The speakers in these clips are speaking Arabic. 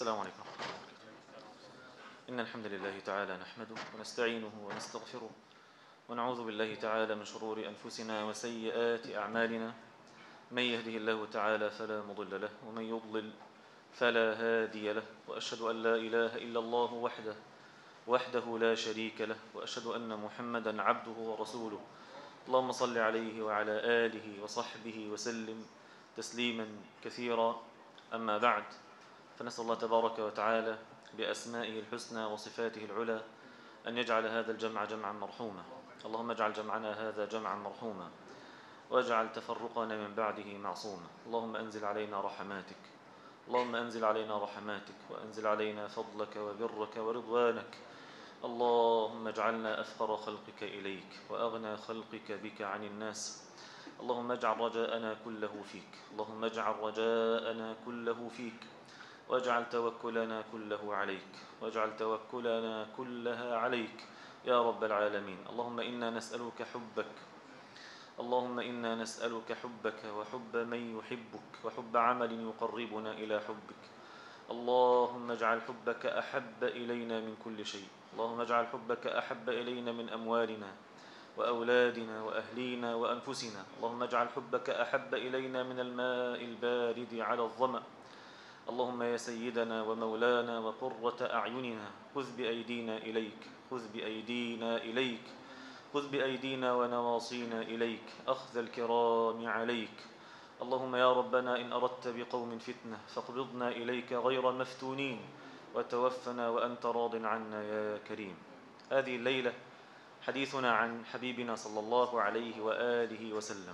السلام عليكم ورحمة الله وبركاته. إن الحمد لله تعالى نحمده ونستعينه ونستغفره ونعوذ بالله تعالى من شرور أنفسنا وسيئات أعمالنا. من يهده الله تعالى فلا مضل له ومن يضلل فلا هادي له، وأشهد أن لا إله إلا الله وحده لا شريك له، وأشهد أن محمدا عبده ورسوله. اللهم صل عليه وعلى آله وصحبه وسلم تسليما كثيرا. أما بعد، فنسأل الله تبارك وتعالى بأسمائه الحسنى وصفاته العلى أن يجعل هذا الجمع جمعا مرحوما. اللهم اجعل جمعنا هذا جمعا مرحوما واجعل تفرقنا من بعده معصوما. اللهم أنزل علينا رحماتك، اللهم أنزل علينا رحماتك، وأنزل علينا فضلك وبرك ورضوانك. اللهم اجعلنا أفقر خلقك إليك وأغنى خلقك بك عن الناس. اللهم اجعل رجاءنا كله فيك، اللهم اجعل رجاءنا كله فيك، واجعل توكلنا كله عليك، واجعل توكلنا كلها عليك يا رب العالمين. اللهم إنا نسألك حبك، اللهم إنا نسألك حبك وحب من يحبك وحب عمل يقربنا إلى حبك. اللهم اجعل حبك أحب إلينا من كل شيء، اللهم اجعل حبك أحب إلينا من أموالنا وأولادنا وأهلينا وأنفسنا. اللهم اجعل حبك أحب إلينا من الماء البارد على الظمأ. اللهم يا سيدنا ومولانا وقرة أعيننا، خذ بأيدينا إليك، خذ بأيدينا إليك، خذ بأيدينا ونواصينا إليك، أخذ الكرام عليك. اللهم يا ربنا إن أردت بقوم فتنة فاقبضنا إليك غير مفتونين، وتوفنا وأنت راض عنا يا كريم. هذه الليلة حديثنا عن حبيبنا صلى الله عليه وآله وسلم،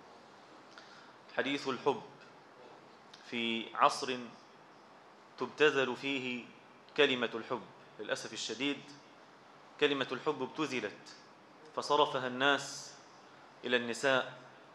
حديث الحب في عصر تبتذل فيه كلمة الحب. للأسف الشديد كلمة الحب ابتذلت، فصرفها الناس إلى النساء،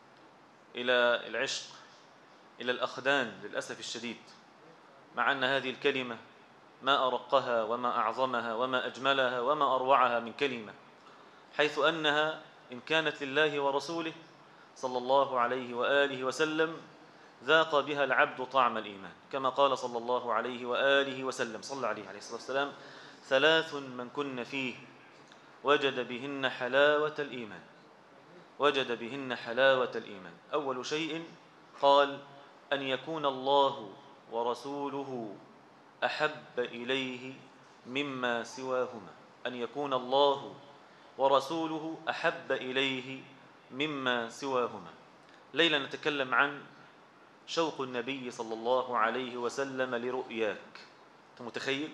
إلى العشق، إلى الأخدان للأسف الشديد، مع أن هذه الكلمة ما أرقها وما أعظمها وما أجملها وما أروعها من كلمة، حيث أنها إن كانت لله ورسوله صلى الله عليه وآله وسلم ذاق بها العبد طعم الإيمان، كما قال صلى الله عليه وآله وسلم، صلى عليه الصلاة والسلام: ثلاث من كن فيه وجد بهن حلاوة الإيمان، وجد بهن حلاوة الإيمان. أول شيء قال: أن يكون الله ورسوله أحب إليه مما سواهما، أن يكون الله ورسوله أحب إليه مما سواهما. ليلة نتكلم عن شوق النبي صلى الله عليه وسلم لرؤياك. أنت متخيل؟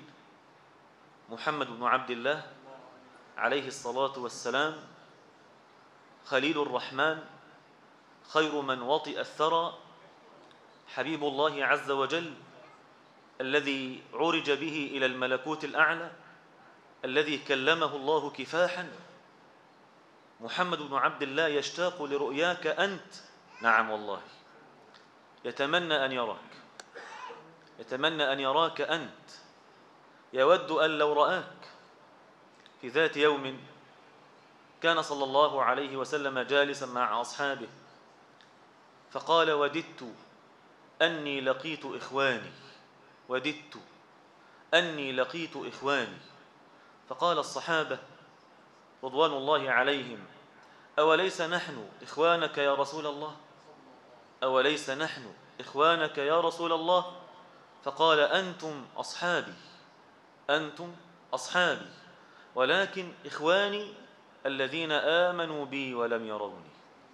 محمد بن عبد الله عليه الصلاة والسلام، خليل الرحمن، خير من وطئ الثرى، حبيب الله عز وجل، الذي عرج به إلى الملكوت الأعلى، الذي كلمه الله كفاحا. محمد بن عبد الله يشتاق لرؤياك أنت. نعم والله، يتمنى أن يراك، يتمنى أن يراك أنت، يود أن لو رآك. في ذات يوم كان صلى الله عليه وسلم جالسا مع أصحابه، فقال: وددت أني لقيت إخواني، وددت أني لقيت إخواني. فقال الصحابة رضوان الله عليهم: أوليس نحن إخوانك يا رسول الله؟ أوليس نحن إخوانك يا رسول الله؟ فقال: أنتم أصحابي، أنتم أصحابي، ولكن إخواني الذين آمنوا بي ولم يروني،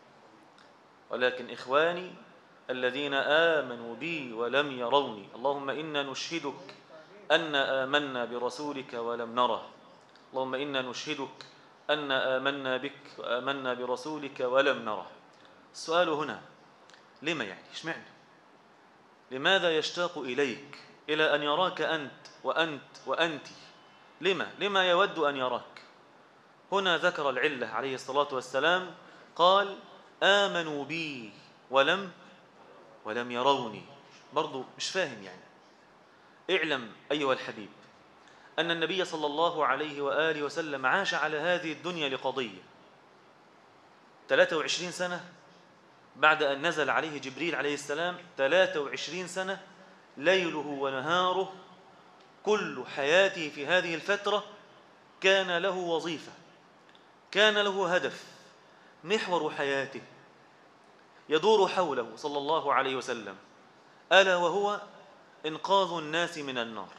ولكن إخواني الذين آمنوا بي ولم يروني. اللهم إنا نشهدك أن آمنا برسولك ولم نره، اللهم إنا نشهدك أن آمنا بك وآمنا برسولك ولم نره. السؤال هنا: لما يعني؟ اشمعنى؟ لماذا يشتاق إليك، إلى أن يراك أنت وأنت وأنت؟ لما يود أن يراك؟ هنا ذكر العلة عليه الصلاة والسلام، قال: آمنوا بي ولم يروني. برضو مش فاهم يعني. اعلم أيها الحبيب أن النبي صلى الله عليه وآله وسلم عاش على هذه الدنيا لقضية 23 سنة بعد أن نزل عليه جبريل عليه السلام، 23 سنة ليله ونهاره كل حياته في هذه الفترة كان له وظيفة، كان له هدف، محور حياته يدور حوله صلى الله عليه وسلم، ألا وهو إنقاذ الناس من النار.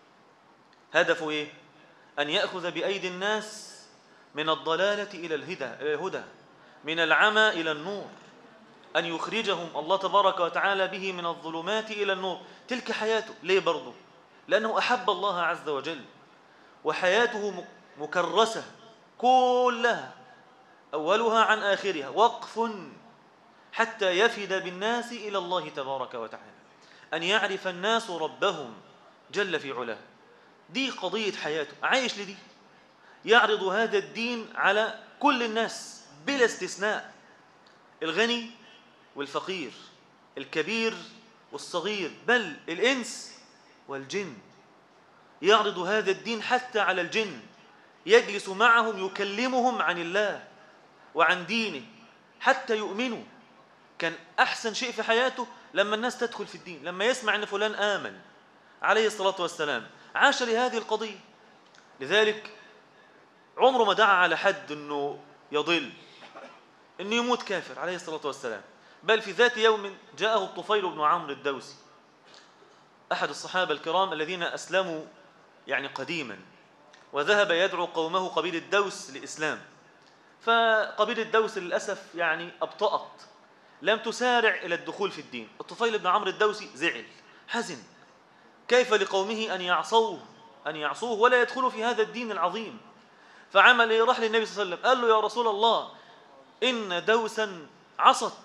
هدفه إيه؟ أن يأخذ بأيدي الناس من الضلالة إلى الهدى، من العمى إلى النور، أن يخرجهم الله تبارك وتعالى به من الظلمات إلى النور. تلك حياته. ليه برضه؟ لأنه أحب الله عز وجل، وحياته مكرسة كلها، أولها عن آخرها وقف حتى يفد بالناس إلى الله تبارك وتعالى، أن يعرف الناس ربهم جل في علاه. دي قضية حياته، عايش لدي، يعرض هذا الدين على كل الناس بلا استثناء، الغني والفقير، الكبير والصغير، بل الإنس والجن. يعرض هذا الدين حتى على الجن، يجلس معهم يكلمهم عن الله وعن دينه حتى يؤمنوا. كان أحسن شيء في حياته لما الناس تدخل في الدين، لما يسمع أن فلان آمن عليه الصلاة والسلام، عاش لهذه القضية. لذلك عمره ما دعا على حد أنه يضل، أنه يموت كافر عليه الصلاة والسلام. بل في ذات يوم جاءه الطفيل بن عمرو الدوسي، أحد الصحابة الكرام الذين أسلموا يعني قديما، وذهب يدعو قومه قبيل الدوس للإسلام. فقبيل الدوس للأسف يعني أبطأت، لم تسارع إلى الدخول في الدين. الطفيل بن عمرو الدوسي زعل، حزن، كيف لقومه أن يعصوه ولا يدخلوا في هذا الدين العظيم. فعمل إيه؟ راح للنبي صلى الله عليه وسلم قال له: يا رسول الله، إن دوسا عصت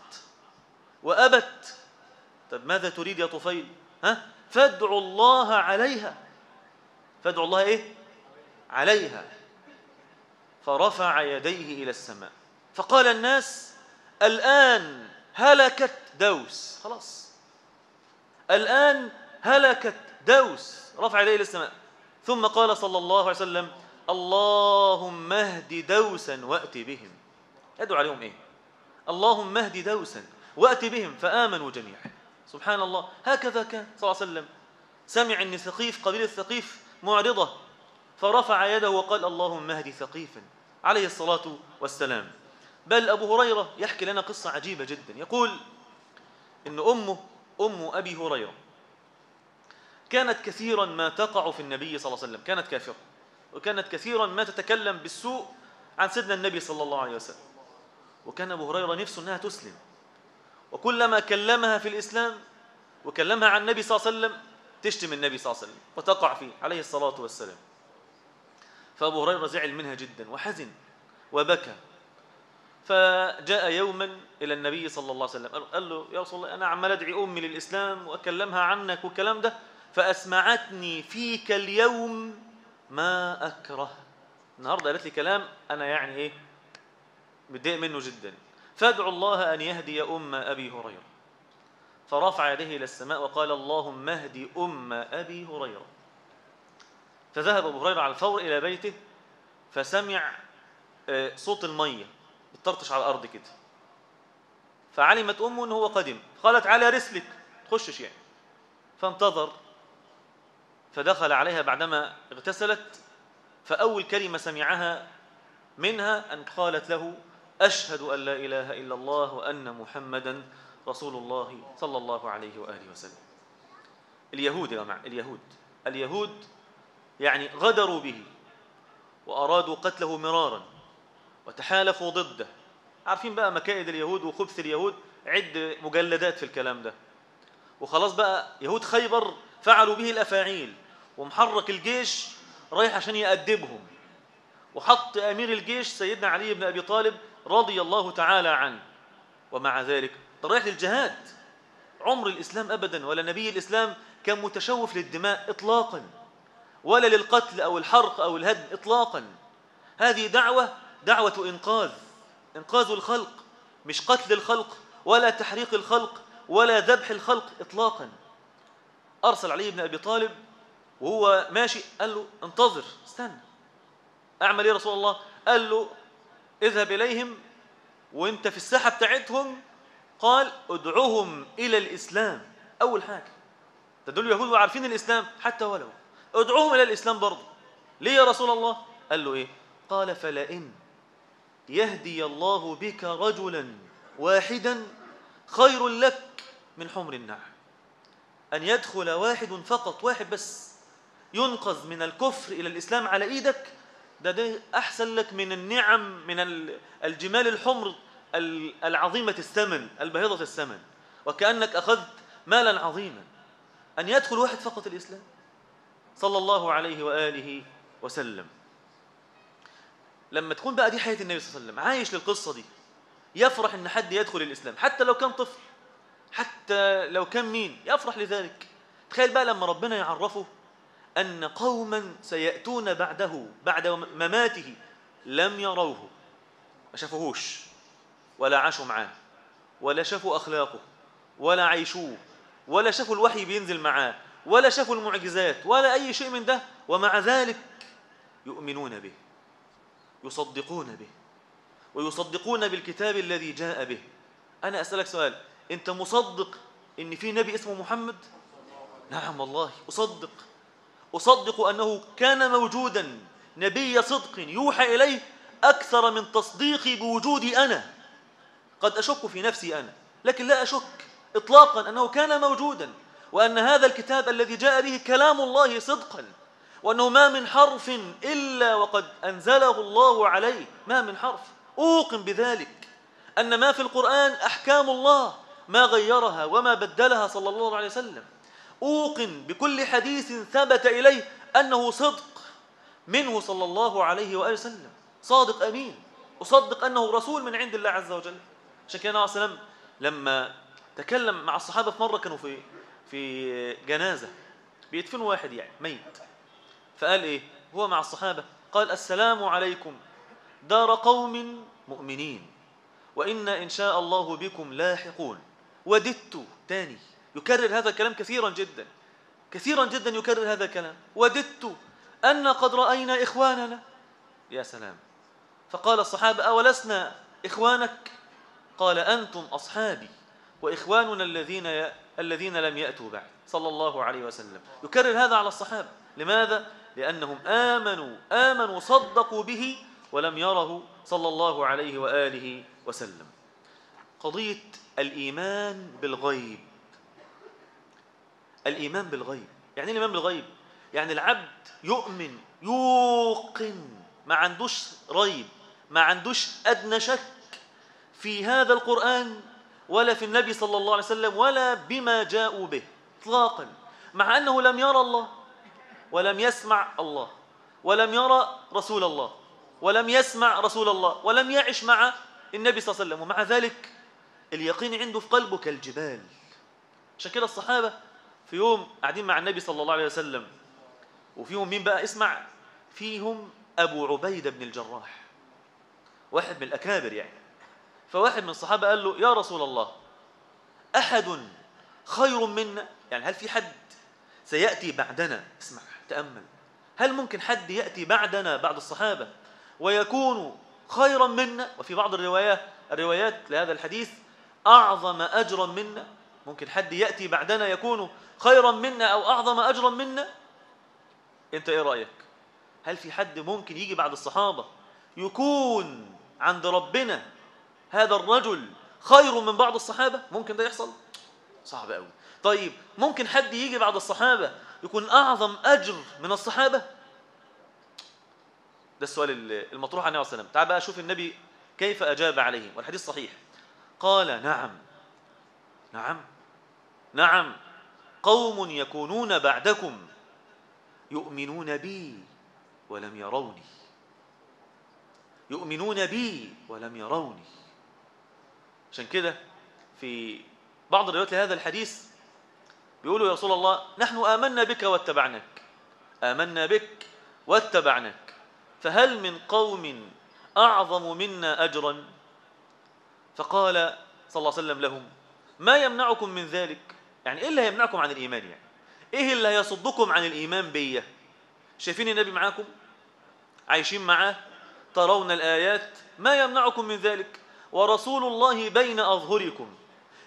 وأبت. طب ماذا تريد يا طفيل؟ فادعوا الله عليها. فادعوا الله إيه؟ عليها. فرفع يديه إلى السماء فقال الناس: الآن هلكت دوس، خلاص الآن هلكت دوس. رفع يديه إلى السماء ثم قال صلى الله عليه وسلم: اللهم اهد دوسا وأت بهم. يدعو عليهم إيه؟ اللهم اهد دوسا وأت بهم، فآمنوا جميعا. سبحان الله، هكذا كان صلى الله عليه وسلم. سمع أن ثقيف، قبيلة ثقيف معرضة، فرفع يده وقال: اللهم اهد ثقيفا عليه الصلاة والسلام. بل أبو هريرة يحكي لنا قصة عجيبة جدا، يقول إن أم أبي هريرة كانت كثيرا ما تقع في النبي صلى الله عليه وسلم، كانت كافرة، وكانت كثيرا ما تتكلم بالسوء عن سيدنا النبي صلى الله عليه وسلم. وكان أبو هريرة نفسه أنها تسلم، وكلما كلمها في الإسلام وكلمها عن النبي صلى الله عليه وسلم تشتم النبي صلى الله عليه وسلم وتقع فيه عليه الصلاة والسلام. فأبو هريرة زعل منها جدا وحزن وبكى. فجاء يوما إلى النبي صلى الله عليه وسلم قال له: يا رسول الله، أنا عمال أدعي أمي للإسلام وأكلمها عنك والكلام ده، فأسمعتني فيك اليوم ما أكره. النهاردة قالت لي كلام أنا يعني إيه متضايق منه جدا، فادعوا الله أن يهدي أم أبي هريرة. فرفع يديه إلى السماء وقال: اللهم اهدي أم أبي هريرة. فذهب أبو هريرة على الفور إلى بيته، فسمع صوت المية بتطرطش على الأرض كده، فعلمت أمه أنه هو قدم، قالت: على رسلك، تخشش يعني. فانتظر، فدخل عليها بعدما اغتسلت، فأول كلمة سمعها منها أن قالت له: أشهد أن لا إله إلا الله وأن محمدا رسول الله صلى الله عليه وآله وسلم. اليهود يا جماعة، اليهود يعني غدروا به وأرادوا قتله مرارا وتحالفوا ضده. عارفين بقى مكائد اليهود وخبث اليهود، عد مجلدات في الكلام ده. وخلاص بقى يهود خيبر فعلوا به الأفاعيل، ومحرك الجيش رايح عشان يأدبهم، وحط أمير الجيش سيدنا علي بن أبي طالب رضي الله تعالى عنه. ومع ذلك رايح للجهاد. عمر الإسلام أبدا ولا نبي الإسلام كان متشوف للدماء إطلاقا، ولا للقتل أو الحرق أو الهدم إطلاقا. هذه دعوة إنقاذ الخلق، مش قتل الخلق ولا تحريق الخلق ولا ذبح الخلق إطلاقا. أرسل علي بن أبي طالب وهو ماشي قال له: انتظر، استنى. أعمل إيه يا رسول الله؟ قال له: اذهب إليهم وانت في الساحة بتاعتهم، قال: ادعوهم إلى الإسلام. أول حاجة تدل اليهود وعارفين الإسلام حتى ولو، ادعوهم إلى الإسلام برضه. ليه يا رسول الله؟ قال له إيه؟ قال فلئن يهدي الله بك رجلا واحدا خير لك من حمر النعم. أن يدخل واحد فقط، واحد بس، ينقذ من الكفر إلى الإسلام على إيدك، ده أحسن لك من النعم، من الجمال الحمر العظيمة الثمن، البهيضة الثمن، وكأنك أخذت مالا عظيما. أن يدخل واحد فقط الإسلام، صلى الله عليه وآله وسلم. لما تكون بقى دي حياة النبي صلى الله عليه وسلم، عايش للقصة دي، يفرح إن حد يدخل الإسلام حتى لو كان طفل، حتى لو كان مين، يفرح لذلك. تخيل بقى لما ربنا يعرفه أن قوما سيأتون بعده بعد مماته لم يروه، ما شافوهوش ولا عاشوا معاه ولا شافوا أخلاقه ولا عيشوه ولا شافوا الوحي بينزل معاه ولا شافوا المعجزات ولا أي شيء من ده، ومع ذلك يؤمنون به، يصدقون به، ويصدقون بالكتاب الذي جاء به. أنا أسألك سؤال، أنت مصدق إن في نبي اسمه محمد؟ نعم والله أصدق أنه كان موجودا نبي صدق يوحى إليه أكثر من تصديقي بوجودي أنا. قد أشك في نفسي أنا، لكن لا أشك إطلاقا أنه كان موجودا، وأن هذا الكتاب الذي جاء به كلام الله صدقا، وأنه ما من حرف إلا وقد أنزله الله عليه، ما من حرف. أوقن بذلك، أن ما في القرآن أحكام الله ما غيرها وما بدلها صلى الله عليه وسلم. أوقن بكل حديث ثبت إليه أنه صدق منه صلى الله عليه وآله وسلم، صادق أمين. أصدق أنه رسول من عند الله عز وجل. عشان كده النبي صلى الله عليه وسلم لما تكلم مع الصحابة في مرة، كانوا في جنازة بيدفنوا واحد يعني ميت، فقال إيه هو مع الصحابة؟ قال السلام عليكم دار قوم مؤمنين وإنا إن شاء الله بكم لاحقون. وددت، تاني يكرر هذا الكلام كثيرا جدا كثيرا جدا، يكرر هذا الكلام، وددت أن قد رأينا إخواننا. يا سلام. فقال الصحابة أولسنا إخوانك؟ قال أنتم أصحابي وإخواننا الذين لم يأتوا بعد، صلى الله عليه وسلم. يكرر هذا على الصحابة. لماذا؟ لأنهم آمنوا صدقوا به ولم يره صلى الله عليه وآله وسلم. قضية الإيمان بالغيب. الإيمان بالغيب يعني إيه الإيمان بالغيب؟ يعني العبد يؤمن، يوقن، ما عندوش ريب، ما عندوش أدنى شك في هذا القرآن ولا في النبي صلى الله عليه وسلم ولا بما جاءوا به إطلاقا، مع أنه لم يرى الله ولم يسمع الله ولم يرى رسول الله ولم يسمع رسول الله ولم يعش مع النبي صلى الله عليه وسلم، ومع ذلك اليقين عنده في قلبه كالجبال. عشان كده الصحابة في يوم قاعدين مع النبي صلى الله عليه وسلم، وفيهم مين بقى؟ اسمع، فيهم أبو عبيدة بن الجراح، واحد من الأكابر يعني. فواحد من الصحابة قال له يا رسول الله أحد خير منا؟ يعني هل في حد سيأتي بعدنا؟ اسمع تأمل، هل ممكن حد يأتي بعدنا بعد الصحابة ويكون خيرا منا؟ وفي بعض الروايات لهذا الحديث أعظم أجرا منا. ممكن حد يأتي بعدنا يكون خيرا منا أو أعظم أجرا منا؟ أنت إيه رأيك؟ هل في حد ممكن يجي بعد الصحابة يكون عند ربنا هذا الرجل خير من بعض الصحابة؟ ممكن ده يحصل؟ صعب قوي. طيب ممكن حد يجي بعد الصحابة يكون أعظم أجر من الصحابة؟ ده السؤال المطروح عن النبي صلى الله عليه وسلم. تعال بقى شوف النبي كيف أجاب عليه، والحديث صحيح. قال نعم قوم يكونون بعدكم يؤمنون بي ولم يروني، يؤمنون بي ولم يروني. عشان كده في بعض الروايات لهذا الحديث بيقولوا يا رسول الله نحن آمنا بك واتبعناك، آمنا بك واتبعناك، فهل من قوم أعظم منا أجرا؟ فقال صلى الله عليه وسلم لهم ما يمنعكم من ذلك؟ يعني إيه اللي هيمنعكم عن الإيمان؟ يعني إيه اللي هيصدكم عن الإيمان بي؟ شايفين النبي معاكم، عايشين معاه، ترون الآيات، ما يمنعكم من ذلك؟ ورسول الله بين أظهركم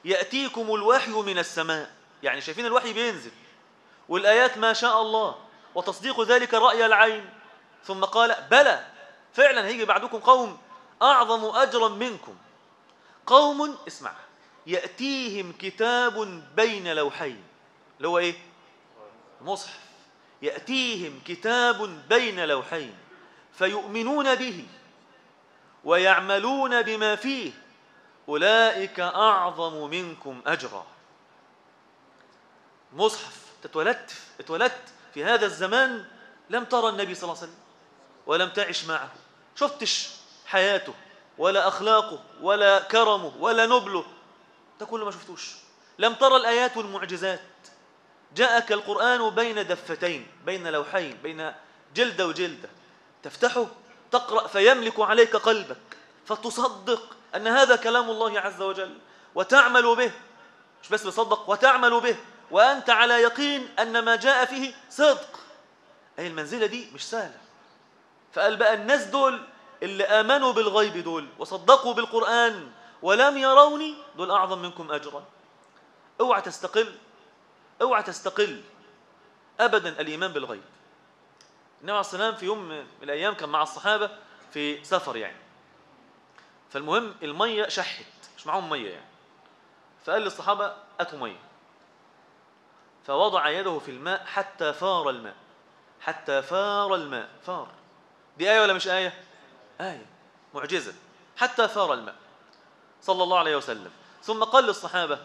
يأتيكم الوحي من السماء، يعني شايفين الوحي بينزل والآيات ما شاء الله، وتصديق ذلك رأي العين. ثم قال بلى، فعلا هيجي بعدكم قوم أعظم أجرا منكم، قوم اسمع يأتيهم كتاب بين لوحين، اللي هو إيه؟ المصحف. يأتيهم كتاب بين لوحين فيؤمنون به ويعملون بما فيه أولئك أعظم منكم أجرا. مصحف، اتولدت في هذا الزمان، لم ترى النبي صلى الله عليه وسلم ولم تعش معه، شفتش حياته ولا أخلاقه ولا كرمه ولا نبله، ده كله ما شفتوش. لم ترى الآيات والمعجزات. جاءك القرآن بين دفتين، بين لوحين، بين جلدة وجلدة، تفتحه تقرأ فيملك عليك قلبك فتصدق أن هذا كلام الله عز وجل وتعمل به. مش بس بصدق، وتعمل به وأنت على يقين أن ما جاء فيه صدق. أي المنزلة دي مش سهلة. فقال بقى الناس دول اللي آمنوا بالغيب دول وصدقوا بالقرآن ولم يروني، دول أعظم منكم أجرا. اوعى تستقل أبدا الإيمان بالغيب. النبي عليه الصلاة والسلام في يوم من الأيام كان مع الصحابة في سفر يعني، فالمهم المية شحت، مش معهم مية يعني، فقال للصحابة أتوا مية، فوضع يده في الماء حتى فار الماء، فار. دي آية ولا مش آية؟ آية معجزة. حتى فار الماء صلى الله عليه وسلم. ثم قال للصحابة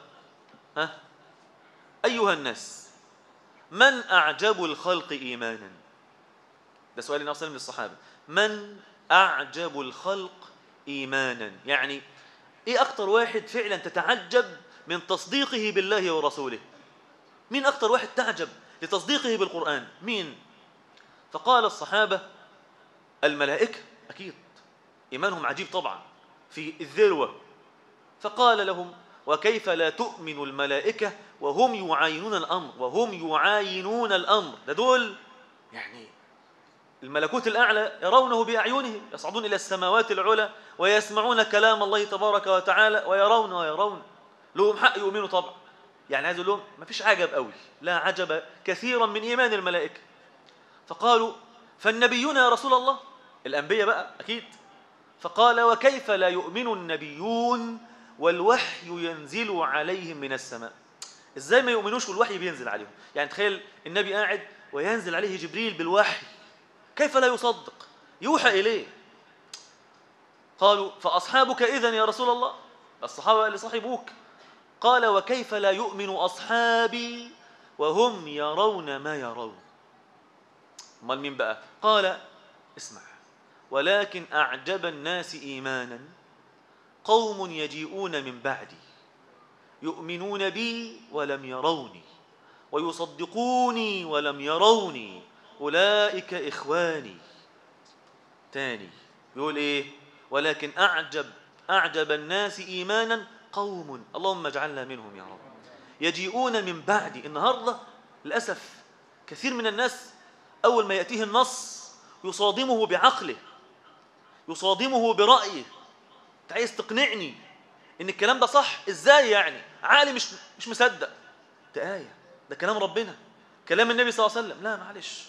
أيها الناس من أعجب الخلق إيمانا؟ ده سؤال النبي صلى الله عليه وسلم للصحابة. من أعجب الخلق إيمانا، يعني إيه أكتر واحد فعلا تتعجب من تصديقه بالله ورسوله؟ مين أكتر واحد تعجب لتصديقه بالقرآن؟ مين؟ فقال الصحابة الملائكة، أكيد إيمانهم عجيب طبعا في الذروة. فقال لهم وكيف لا تؤمن الملائكة وهم يعاينون الأمر. ده دول يعني الملكوت الأعلى يرونه بأعينهم، يصعدون إلى السماوات العلى ويسمعون كلام الله تبارك وتعالى ويرون لهم حق يؤمنوا طبعا. يعني عايز أقول لهم ما فيش عجب قوي، لا عجب كثيرا من إيمان الملائكة. فقالوا فالنبيون يا رسول الله، الأنبياء بقى أكيد. فقال وكيف لا يؤمن النبيون والوحي ينزل عليهم من السماء؟ إزاي ما يؤمنوش والوحي بينزل عليهم؟ يعني تخيل النبي قاعد وينزل عليه جبريل بالوحي، كيف لا يصدق؟ يوحى إليه. قالوا فأصحابك إذن يا رسول الله، الصحابة اللي صاحبوك. قال وكيف لا يؤمن أصحابي وهم يرون ما يرون؟ امال مين بقى؟ قال اسمع ولكن أعجب الناس إيمانا قوم يجيئون من بعدي يؤمنون بي ولم يروني ويصدقوني ولم يروني أولئك إخواني. تاني يقول إيه؟ ولكن أعجب الناس إيمانا قوم، اللهم اجعلنا منهم يا رب، يجيئون من بعدي. النهاردة للأسف كثير من الناس أول ما يأتيه النص يصادمه بعقله، يصادمه برأيه. أنت عايز تقنعني إن الكلام ده صح؟ إزاي يعني؟ عقلي مش مصدق. ده آية، ده كلام ربنا، كلام النبي صلى الله عليه وسلم. لا معلش،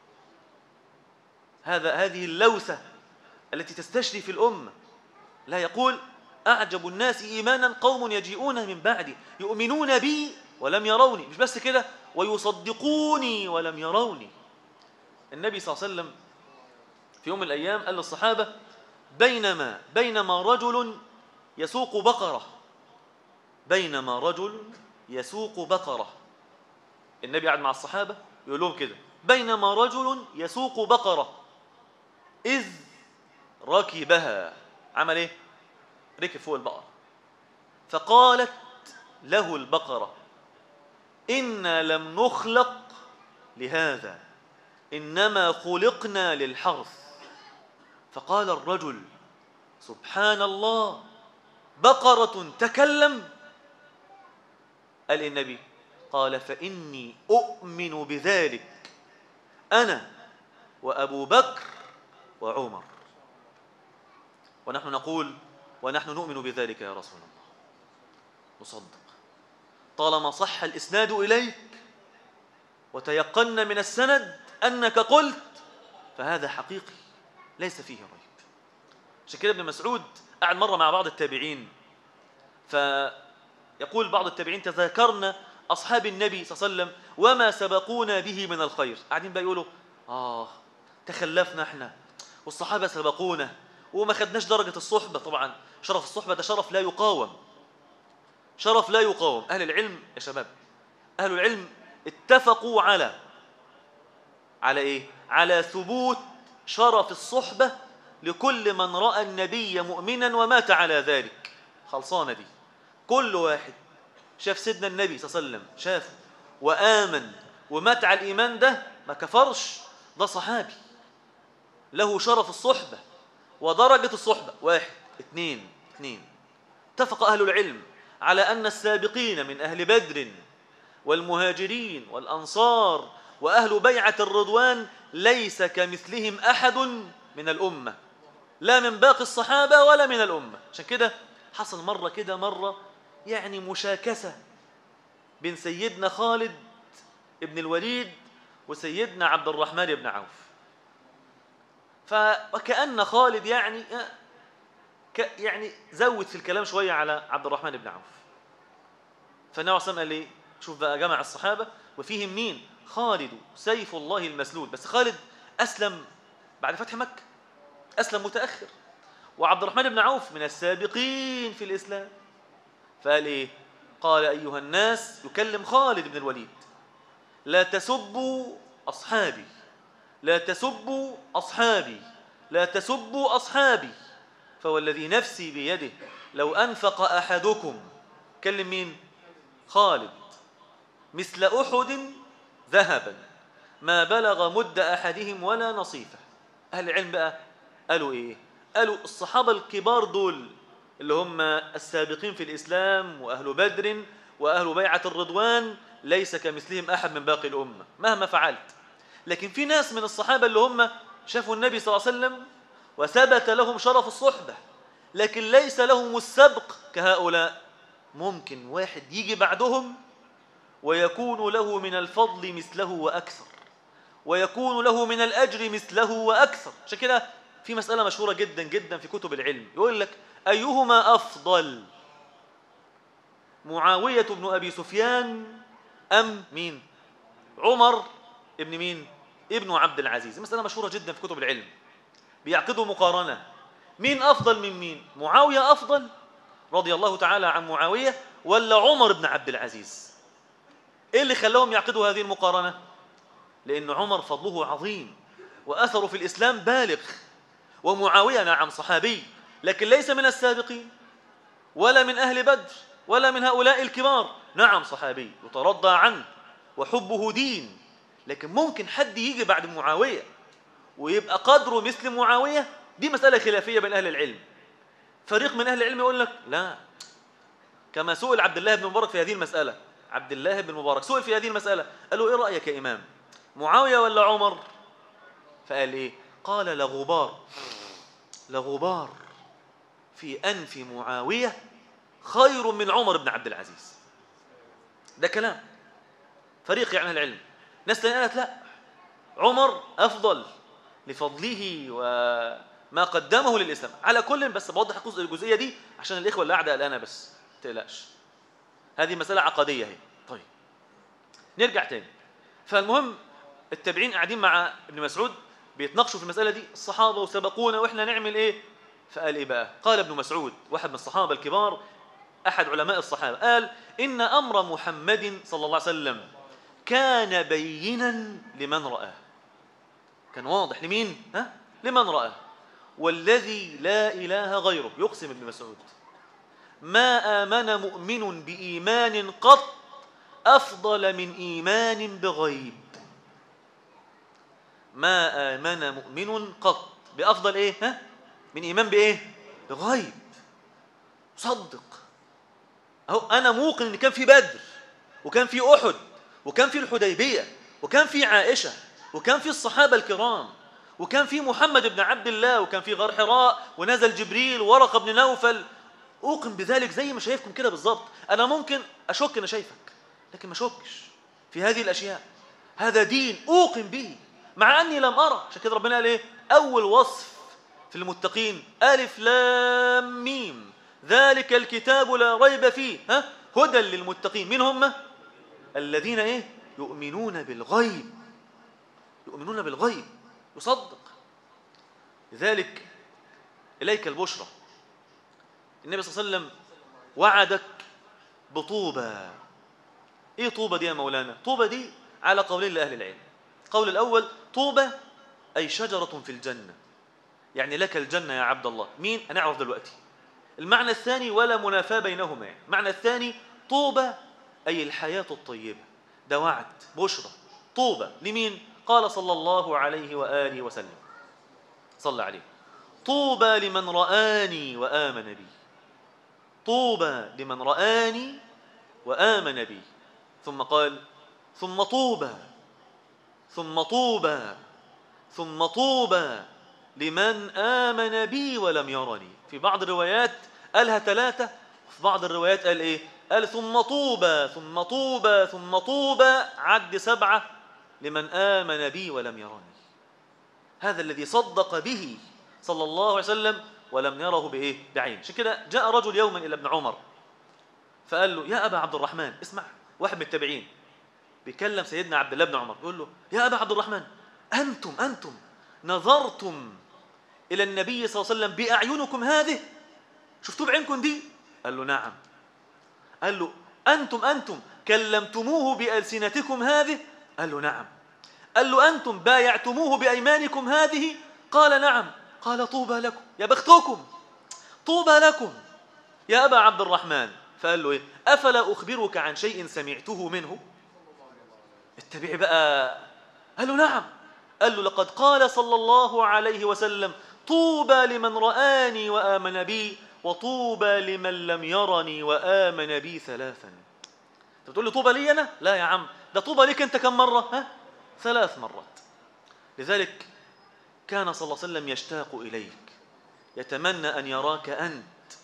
هذه اللوثة التي تستشري في الأمة. لا، يقول أعجب الناس إيمانا قوم يجيئون من بعدي يؤمنون بي ولم يروني. مش بس كده، ويصدقوني ولم يروني. النبي صلى الله عليه وسلم في يوم من الأيام قال للصحابة بينما رجل يسوق بقرة، النبي قاعد مع الصحابة يقول لهم كده بينما رجل يسوق بقرة إذ ركبها. عمل إيه؟ ركب فوق البقرة. فقالت له البقرة إنا لم نخلق لهذا إنما خلقنا للحرث. فقال الرجل سبحان الله، بقرة تكلم؟ قال النبي قال فإني أؤمن بذلك أنا وأبو بكر وعمر. ونحن نقول ونحن نؤمن بذلك يا رسول الله، نصدق طالما صح الإسناد إليك وتيقنا من السند أنك قلت فهذا حقيقي ليس فيه ريب. عشان كده ابن مسعود قعد مرة مع بعض التابعين، فيقول بعض التابعين تذاكرنا أصحاب النبي صلى الله عليه وسلم وما سبقونا به من الخير. قاعدين بقى يقولوا تخلفنا احنا والصحابة سبقونا وما خدناش درجة الصحبة. طبعا شرف الصحبة ده شرف لا يقاوم، شرف لا يقاوم. أهل العلم يا شباب، أهل العلم اتفقوا على إيه؟ على ثبوت شرف الصحبة لكل من رأى النبي مؤمنا ومات على ذلك. خلصانة دي، كل واحد شاف سيدنا النبي صلى الله عليه وسلم شافه وآمن ومات على الإيمان ده ما كفرش، ده صحابي له شرف الصحبة ودرجة الصحبة. واحد اثنين اتفق أهل العلم على أن السابقين من أهل بدر والمهاجرين والأنصار وأهل بيعة الرضوان ليس كمثلهم أحد من الأمة، لا من باقي الصحابة ولا من الأمة. عشان كده حصل مرة يعني مشاكسة بين سيدنا خالد ابن الوليد وسيدنا عبد الرحمن بن عوف. وكأن خالد يعني زود في الكلام شوية على عبد الرحمن بن عوف. فالنبي صلى الله عليه وسلم قال لي شوف بقى جمع الصحابة وفيهم مين؟ خالد سيف الله المسلول. بس خالد أسلم بعد فتح مكة، أسلم متأخر، وعبد الرحمن بن عوف من السابقين في الإسلام. فقال إيه؟ قال أيها الناس، يكلم خالد بن الوليد، لا تسبوا أصحابي، لا تسبوا أصحابي، لا تسبوا أصحابي، فوالذي نفسي بيده لو أنفق أحدكم، كلم مين؟ خالد، مثل أحد ذهبا ما بلغ مد أحدهم ولا نصيفه. أهل العلم بقى قالوا إيه؟ قالوا الصحابة الكبار دول اللي هم السابقين في الإسلام وأهل بدر وأهل بيعة الرضوان ليس كمثلهم أحد من باقي الأمة مهما فعلت. لكن في ناس من الصحابة اللي هم شافوا النبي صلى الله عليه وسلم وثبت لهم شرف الصحبة لكن ليس لهم السبق كهؤلاء. ممكن واحد يجي بعدهم ويكون له من الفضل مثله وأكثر، ويكون له من الأجر مثله وأكثر. عشان كده في مسألة مشهورة جدا جدا في كتب العلم، يقول لك أيهما أفضل، معاوية بن أبي سفيان أم مين؟ عمر ابن مين؟ ابن عبد العزيز. مسألة مشهورة جدا في كتب العلم، بيعقدوا مقارنة مين أفضل من مين؟ معاوية أفضل رضي الله تعالى عن معاوية ولا عمر بن عبد العزيز؟ إيه اللي خلاهم يعقدوا هذه المقارنة؟ لأن عمر فضله عظيم وأثره في الإسلام بالغ، ومعاوية نعم صحابي لكن ليس من السابقين ولا من أهل بدر ولا من هؤلاء الكبار. نعم صحابي يترضى عنه وحبه دين، لكن ممكن حد يجي بعد معاوية ويبقى قدره مثل معاوية. دي مسألة خلافية بين أهل العلم. فريق من أهل العلم يقول لك لا، كما سئل عبد الله بن مبارك في هذه المسألة. عبد الله بن مبارك سئل في هذه المسألة، قال له إيه رأيك يا إمام، معاوية ولا عمر؟ فقال إيه؟ قال لغبار في أنف معاوية خير من عمر بن عبد العزيز. ده كلام فريق يعني أهل العلم. ناس تانية قالت لا، عمر أفضل لفضله وما قدمه للإسلام. على كل بس بوضح الجزئية دي عشان الإخوة اللي قاعدة قلقانة، بس تقلقش، هذه مسألة عقدية هي. طيب نرجع تاني. فالمهم التابعين قاعدين مع ابن مسعود بيتناقشوا في المسألة دي، الصحابة وسبقونا وإحنا نعمل إيه؟ فقال إيه بقى؟ قال ابن مسعود واحد من الصحابة الكبار، أحد علماء الصحابة، قال إن أمر محمد صلى الله عليه وسلم كان بينا لمن رآه. كان واضح لمين؟ لمن رآه. والذي لا إله غيره، يقسم ابن مسعود، ما آمن مؤمن بإيمان قط أفضل من إيمان بغيب. ما آمن مؤمن قط بأفضل إيه؟ من إيمان بإيه؟ بغيب. صدق أهو، أنا موقن إن كان في بدر وكان في أحد وكان في الحديبية وكان في عائشة وكان في الصحابة الكرام وكان في محمد بن عبد الله وكان في غار حراء ونزل جبريل ورقة بن نوفل. أوقن بذلك زي ما شايفكم كده بالضبط. أنا ممكن أشك إن شايفك لكن ما أشكش في هذه الأشياء. هذا دين أوقن به مع أني لم أرى. عشان كده ربنا قال إيه؟ أول وصف في المتقين ألف لام ميم ذلك الكتاب لا ريب فيه هدى للمتقين. مين هم؟ الذين إيه؟ يؤمنون بالغيب. يؤمنون بالغيب، يصدق. لذلك إليك البشرى. النبي صلى الله عليه وسلم وعدك بطوبى. إيه طوبى دي يا مولانا؟ طوبى دي على قولين لأهل العلم. قول الأول طوبى أي شجرة في الجنة، يعني لك الجنة يا عبد الله. مين؟ هنعرف دلوقتي. المعنى الثاني ولا منافاة بينهما، يعني المعنى الثاني طوبى أي الحياة الطيبة. ده وعد بشرى. طوبى لمين؟ قال صلى الله عليه وآله وسلم، صلى عليه: طوبى لمن رآني وآمن بي. طوبى لمن رآني وآمن بي. ثم قال: ثم طوبى ثم طوبى ثم طوبى لمن آمن بي ولم يرني. في بعض الروايات قالها 3، وفي بعض الروايات قال إيه؟ قال ثم طوبى ثم طوبى ثم طوبى عد 7 لمن آمن بي ولم يرني. هذا الذي صدق به صلى الله عليه وسلم ولم يره بإيه؟ بعين. عشان كده جاء رجل يوما إلى ابن عمر فقال له: يا أبا عبد الرحمن، اسمع، واحد من التابعين بيكلم سيدنا عبد الله بن عمر، يقول له: يا أبا عبد الرحمن، أنتم نظرتم إلى النبي صلى الله عليه وسلم بأعينكم هذه؟ شفتوه بعينكم دي؟ قال له: نعم. قال له: أنتم كلمتموه بألسنتكم هذه؟ قال له: نعم. قال له: أنتم بايعتموه بأيمانكم هذه؟ قال: نعم. قال: طوبى لكم، يا بختكم، طوبى لكم يا أبا عبد الرحمن. فقال له: إيه؟ أفلا أخبرك عن شيء سمعته منه؟ التابعي بقى قال له: نعم. قال له: لقد قال صلى الله عليه وسلم: طوبى لمن رآني وآمن بي، وطوبى لمن لم يرني وآمن بي 3. انت بتقول لي طوبى لي أنا؟ لا يا عم، ده طوبى ليك أنت كم مرة؟ 3 مرات. لذلك كان صلى الله عليه وسلم يشتاق إليك، يتمنى أن يراك أنت،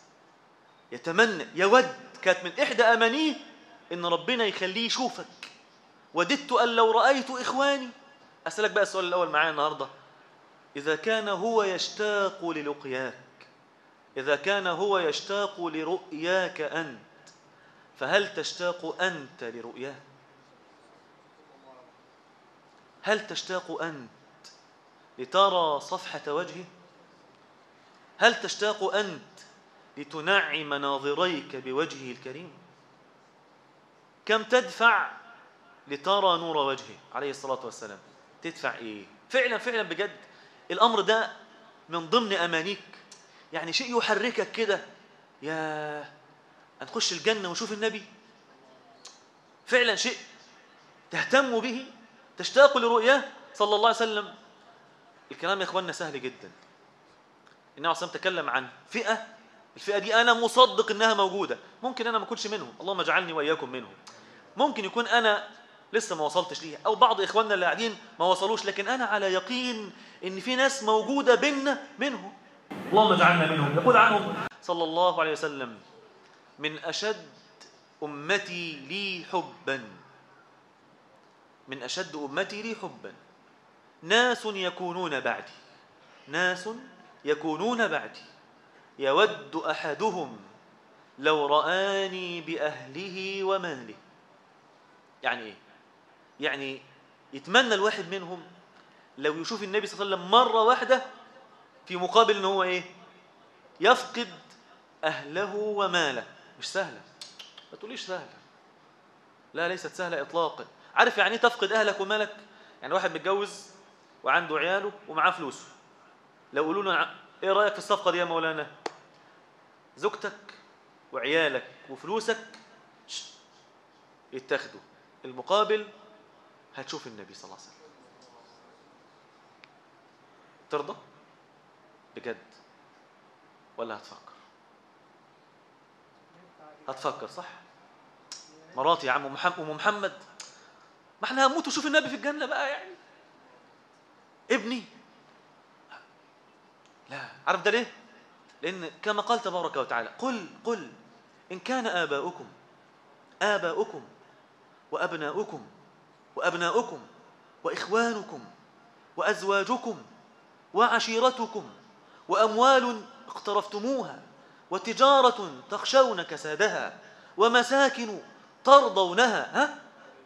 يتمنى، يود. كانت من إحدى أمانيه إن ربنا يخليه يشوفك. وددت أن لو رأيت إخواني. أسألك بقى السؤال الأول معايا النهاردة: إذا كان هو يشتاق للقياك، إذا كان هو يشتاق لرؤياك أنت، فهل تشتاق أنت لرؤياه؟ هل تشتاق أنت لترى صفحة وجهه؟ هل تشتاق أنت لتنعم ناظريك بوجهه الكريم؟ كم تدفع لترى نور وجهه عليه الصلاة والسلام؟ تدفع إيه؟ فعلا بجد الأمر ده من ضمن أمانيك، يعني شيء يحركك كده، يا هنخش الجنة ونشوف النبي. فعلا شيء تهتم به، تشتاق لرؤياه صلى الله عليه وسلم. الكلام يا إخواننا سهل جدا. النبي عليه الصلاة والسلام تكلم عن فئة، الفئة دي أنا مصدق إنها موجودة. ممكن أنا ما أكونش منهم، اللهم اجعلني وإياكم منهم. ممكن يكون أنا لسه ما وصلتش ليها، أو بعض إخواننا اللي قاعدين ما وصلوش، لكن أنا على يقين إن في ناس موجودة بيننا منهم، اللهم اجعلنا منهم. يقول عنهم صلى الله عليه وسلم: من أشد أمتي لي حبا، من أشد أمتي لي حبا ناس يكونون بعدي، ناس يكونون بعدي يود أحدهم لو رآني بأهله وماله. يعني إيه؟ يعني يتمنى الواحد منهم لو يشوف النبي صلى الله عليه وسلم مرة واحدة، في مقابل إن هو إيه؟ يفقد أهله وماله. مش سهلة، ما تقوليش سهلة، لا ليست سهلة إطلاقا. عارف يعني إيه تفقد أهلك ومالك؟ يعني واحد متجوز وعنده عياله ومعاه فلوسه، لو قولوا له: إيه رأيك في الصفقة دي يا مولانا؟ زوجتك وعيالك وفلوسك يتاخدوا، المقابل هتشوف النبي صلى الله عليه وسلم. ترضى بجد ولا هتفكر؟ هتفكر صح؟ مراتي يا عم أم محمد، ما احنا هنموت وشوف النبي في الجنة بقى يعني. ابني لا. عارف ده ليه؟ لأن كما قال تبارك وتعالى: قل إن كان آباؤكم، وأبناؤكم وأبناؤكم وإخوانكم وأزواجكم وعشيرتكم وأموال اقترفتموها وتجارة تخشون كسادها ومساكن ترضونها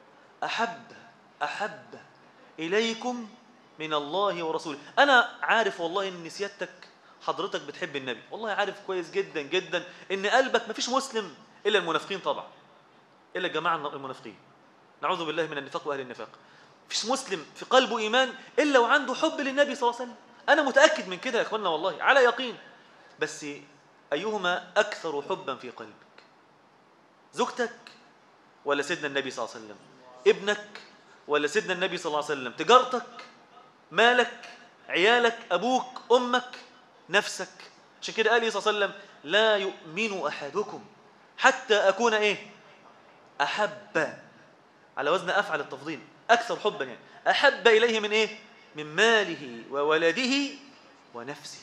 أحب إليكم من الله ورسوله. أنا عارف والله إن سيادتك حضرتك بتحب النبي، والله عارف كويس جدا جدا إن قلبك مفيش مسلم إلا المنافقين طبعا، إلا الجماعة المنافقين، نعوذ بالله من النفاق وأهل النفاق. مفيش مسلم في قلبه إيمان إلا وعنده حب للنبي صلى الله عليه وسلم. أنا متأكد من كده يا إخواننا والله على يقين. بس أيهما أكثر حبا في قلبك؟ زوجتك ولا سيدنا النبي صلى الله عليه وسلم؟ ابنك ولا سيدنا النبي صلى الله عليه وسلم؟ تجارتك، مالك، عيالك، أبوك، أمك، نفسك؟ عشان كده قال صلى الله عليه وسلم لا يؤمن أحدكم حتى أكون أحب، على وزن أفعل التفضيل، أكثر حبا يعني، أحب إليه من من ماله وولده ونفسه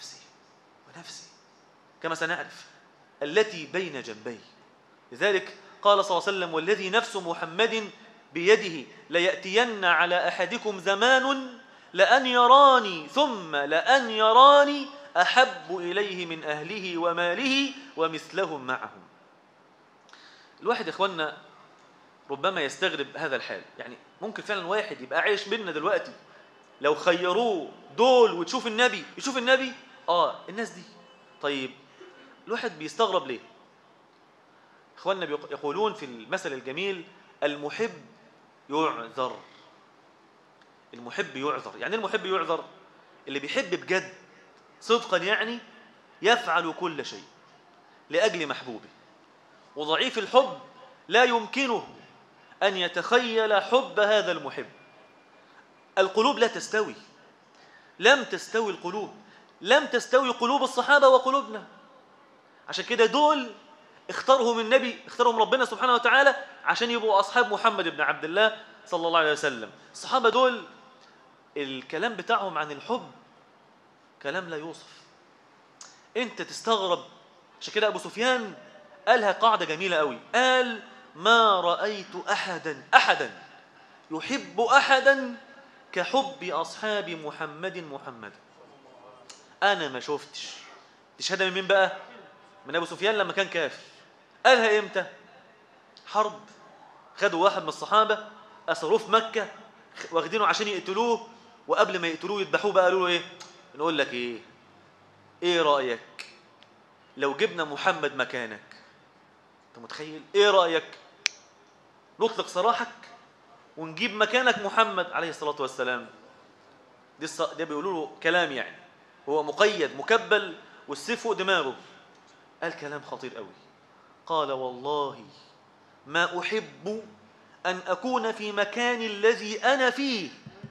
كما سنعرف التي بين جنبيه. لذلك قال صلى الله عليه وسلم والذي نفس محمد بيده ليأتين على أحدكم زمان لأن يراني ثم لأن يراني أحب إليه من أهله وماله ومثلهم معهم. الواحد يا إخواننا ربما يستغرب هذا الحال، يعني ممكن فعلا واحد يبقى عايش بيننا دلوقتي لو خيروه دول وتشوف النبي يشوف النبي، الناس دي. طيب الواحد بيستغرب ليه؟ إخواننا يقولون في المثل الجميل المحب يعذر. المحب يعذر، يعني المحب يعذر اللي بيحب بجد صدقا، يعني يفعل كل شيء لأجل محبوبه. وضعيف الحب لا يمكنه أن يتخيل حب هذا المحب. القلوب لا تستوي، لم تستوي القلوب، لم تستوي قلوب الصحابة وقلوبنا. عشان كده دول اختارهم النبي، اختارهم ربنا سبحانه وتعالى عشان يبقوا أصحاب محمد بن عبد الله صلى الله عليه وسلم. الصحابة دول الكلام بتاعهم عن الحب كلام لا يوصف، انت تستغرب. عشان كده أبو سفيان قالها قاعدة جميلة قوي، قال ما رأيت أحدا يحب أحدا كحب أصحاب محمد. أنا ما شفتش. تشهد من مين بقى؟ من أبو سفيان لما كان كافر. قالها إمتى؟ حرب، خدوا واحد من الصحابة أسروه في مكة، واخدينه عشان يقتلوه، وقبل ما يقتلوه يذبحوه بقى قالوا له نقول لك إيه رأيك لو جبنا محمد مكانك؟ أنت متخيل؟ إيه رأيك نطلق سراحك ونجيب مكانك محمد عليه الصلاة والسلام؟ ده بيقولوا له كلام، يعني هو مقيد مكبل والسيف فوق دماغه. قال كلام خطير قوي، قال والله ما أحب أن أكون في مكان الذي أنا فيه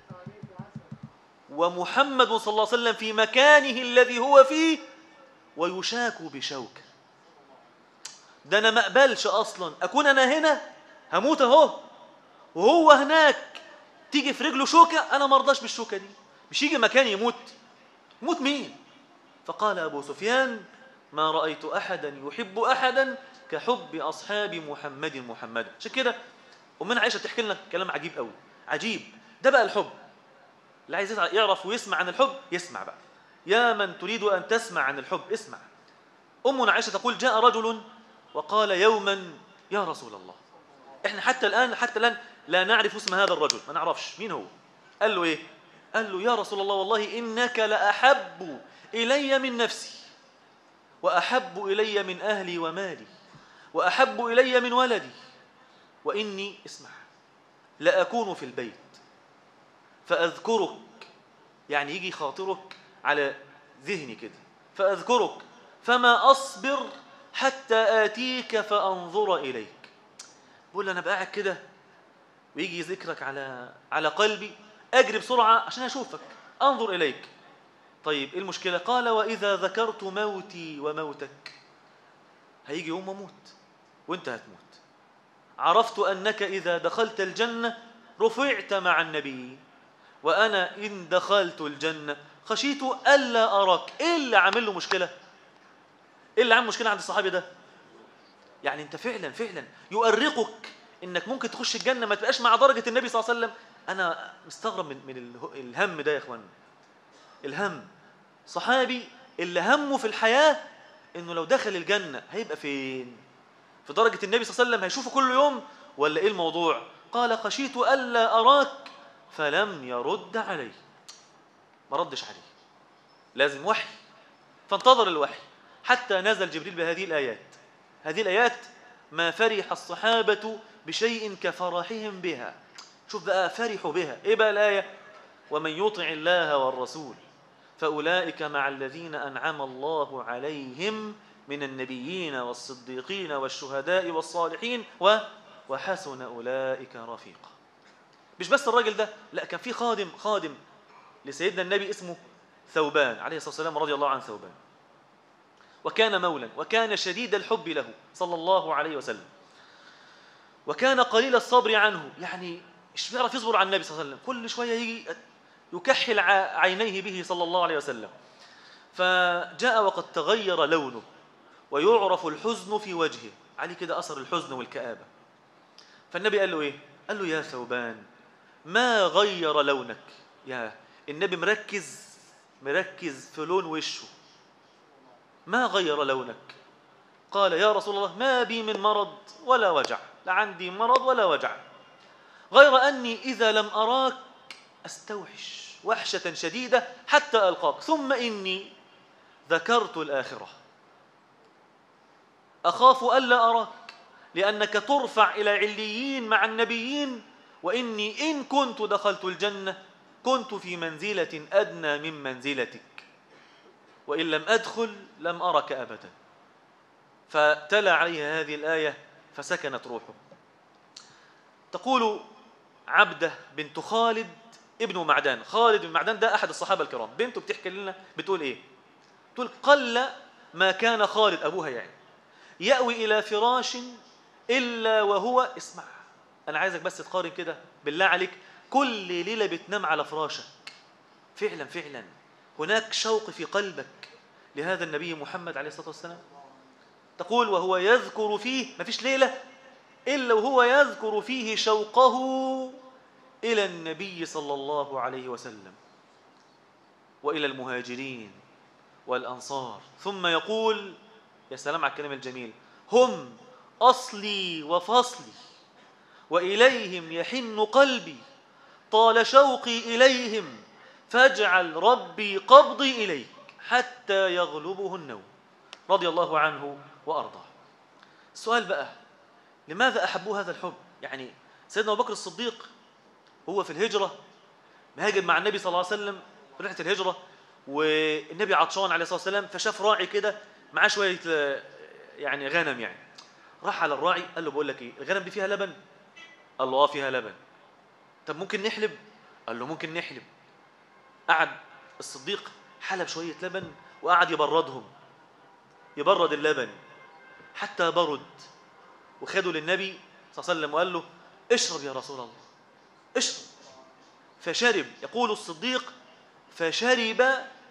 ومحمد صلى الله عليه وسلم في مكانه الذي هو فيه ويشاك بشوكة. ده أنا ما أقبلش أصلا أكون أنا هنا هموت أهو وهو هناك تيجي في رجله شوكة، أنا ما أرضاش بالشوكة دي، مش يجي مكان يموت مين؟ فقال أبو سفيان ما رأيت أحدا يحب أحدا كحب أصحاب محمد. عشان كده أمنا عائشة بتحكي لنا كلام عجيب قوي، عجيب. ده بقى الحب. اللي عايز يعرف ويسمع عن الحب يسمع بقى. يا من تريد أن تسمع عن الحب اسمع. أمنا عائشة تقول جاء رجل وقال يوما يا رسول الله. إحنا حتى الآن لا نعرف اسم هذا الرجل، ما نعرفش مين هو. قال له قال له يا رسول الله والله إنك لأحب إلي من نفسي وأحب إلي من أهلي ومالي وأحب إلي من ولدي، وإني اسمع لأكون في البيت فأذكرك، يعني يجي خاطرك على ذهني كده، فأذكرك فما أصبر حتى آتيك فأنظر إليك. بقول أنا بقى قاعد كده ويجي ذكرك على قلبي، أجري بسرعة عشان أشوفك أنظر إليك. طيب إيه المشكلة؟ قال وإذا ذكرت موتي وموتك، هيجي يوم أموت وإنت هتموت، عرفت أنك إذا دخلت الجنة رفعت مع النبي، وأنا إن دخلت الجنة خشيت ألا أراك. إيه اللي عامل له مشكلة؟ إيه اللي عامل مشكلة عند الصحابي ده؟ يعني أنت فعلا يؤرقك إنك ممكن تخش الجنة ما تبقاش مع درجة النبي صلى الله عليه وسلم. أنا مستغرب من الهم ده يا إخوان. الهم، صحابي اللي همه في الحياة إنه لو دخل الجنة هيبقى فين؟ في درجة النبي صلى الله عليه وسلم هيشوفه كل يوم ولا إيه الموضوع؟ قال خشيت ألا أراك فلم يرد علي، ما ردش عليه، لازم وحي. فانتظر الوحي حتى نزل جبريل بهذه الآيات. هذه الآيات ما فرح الصحابة بشيء كفرحهم بها. شوف بقى فرحوا بها، إيه بقى الآية؟ ومن يطع الله والرسول فأولئك مع الذين أنعم الله عليهم من النبيين والصديقين والشهداء والصالحين وحسن أولئك رفيقا. مش بس الراجل ده، لا، كان في خادم لسيدنا النبي اسمه ثوبان عليه الصلاة والسلام، رضي الله عن ثوبان، وكان مولا وكان شديد الحب له صلى الله عليه وسلم، وكان قليل الصبر عنه، يعني مش بيعرف يصبر على النبي صلى الله عليه وسلم، كل شوية يجي يكحل عينيه به صلى الله عليه وسلم. فجاء وقد تغير لونه ويعرف الحزن في وجهه، عليه كده أثر الحزن والكآبة. فالنبي قال له إيه؟ قال له يا ثوبان ما غير لونك. يا النبي مركز في لون وشه، ما غير لونك. قال يا رسول الله ما بي من مرض ولا وجع، لا عندي مرض ولا وجع، غير أني إذا لم أراك أستوحش وحشة شديدة حتى ألقاك، ثم إني ذكرت الآخرة أخاف ألا أراك لأنك ترفع إلى عليين مع النبيين، وإني إن كنت دخلت الجنة كنت في منزلة أدنى من منزلتك، وإن لم أدخل لم أرك أبدا. فتلا عليه هذه الآية فسكنت روحه. تقول عبدة بنت خالد ابن معدان، خالد بن معدان ده أحد الصحابة الكرام، بنته بتحكي لنا بتقول إيه؟ تقول قل ما كان خالد أبوها يعني يأوي إلى فراش إلا وهو، اسمع أنا عايزك بس تقارن كده بالله عليك، كل ليلة بتنام على فراشك، فعلا هناك شوق في قلبك لهذا النبي محمد عليه الصلاة والسلام. تقول وهو يذكر فيه، ما فيش ليلة إلا وهو يذكر فيه شوقه إلى النبي صلى الله عليه وسلم وإلى المهاجرين والأنصار، ثم يقول يا سلام على الكلام الجميل، هم أصلي وفصلي وإليهم يحن قلبي، طال شوقي إليهم فاجعل ربي قبضي إليك حتى يغلبه النوم، رضي الله عنه وأرضاه. السؤال بقى لماذا أحبوا هذا الحب؟ يعني سيدنا أبو بكر الصديق هو في الهجرة مهاجر مع النبي صلى الله عليه وسلم في رحلة الهجرة، والنبي عطشان عليه الصلاة والسلام، فشاف راعي كده معاه شوية يعني غنم، يعني راح على الراعي قال له بقول لك ايه، الغنم دي فيها لبن؟ قال له فيها لبن. طب ممكن نحلب؟ قال له ممكن نحلب. قعد الصديق حلب شوية لبن وقعد يبرد اللبن حتى برد، وخدوا للنبي صلى الله عليه وسلم وقال له اشرب يا رسول الله اشرب. فشرب، يقول الصديق فشرب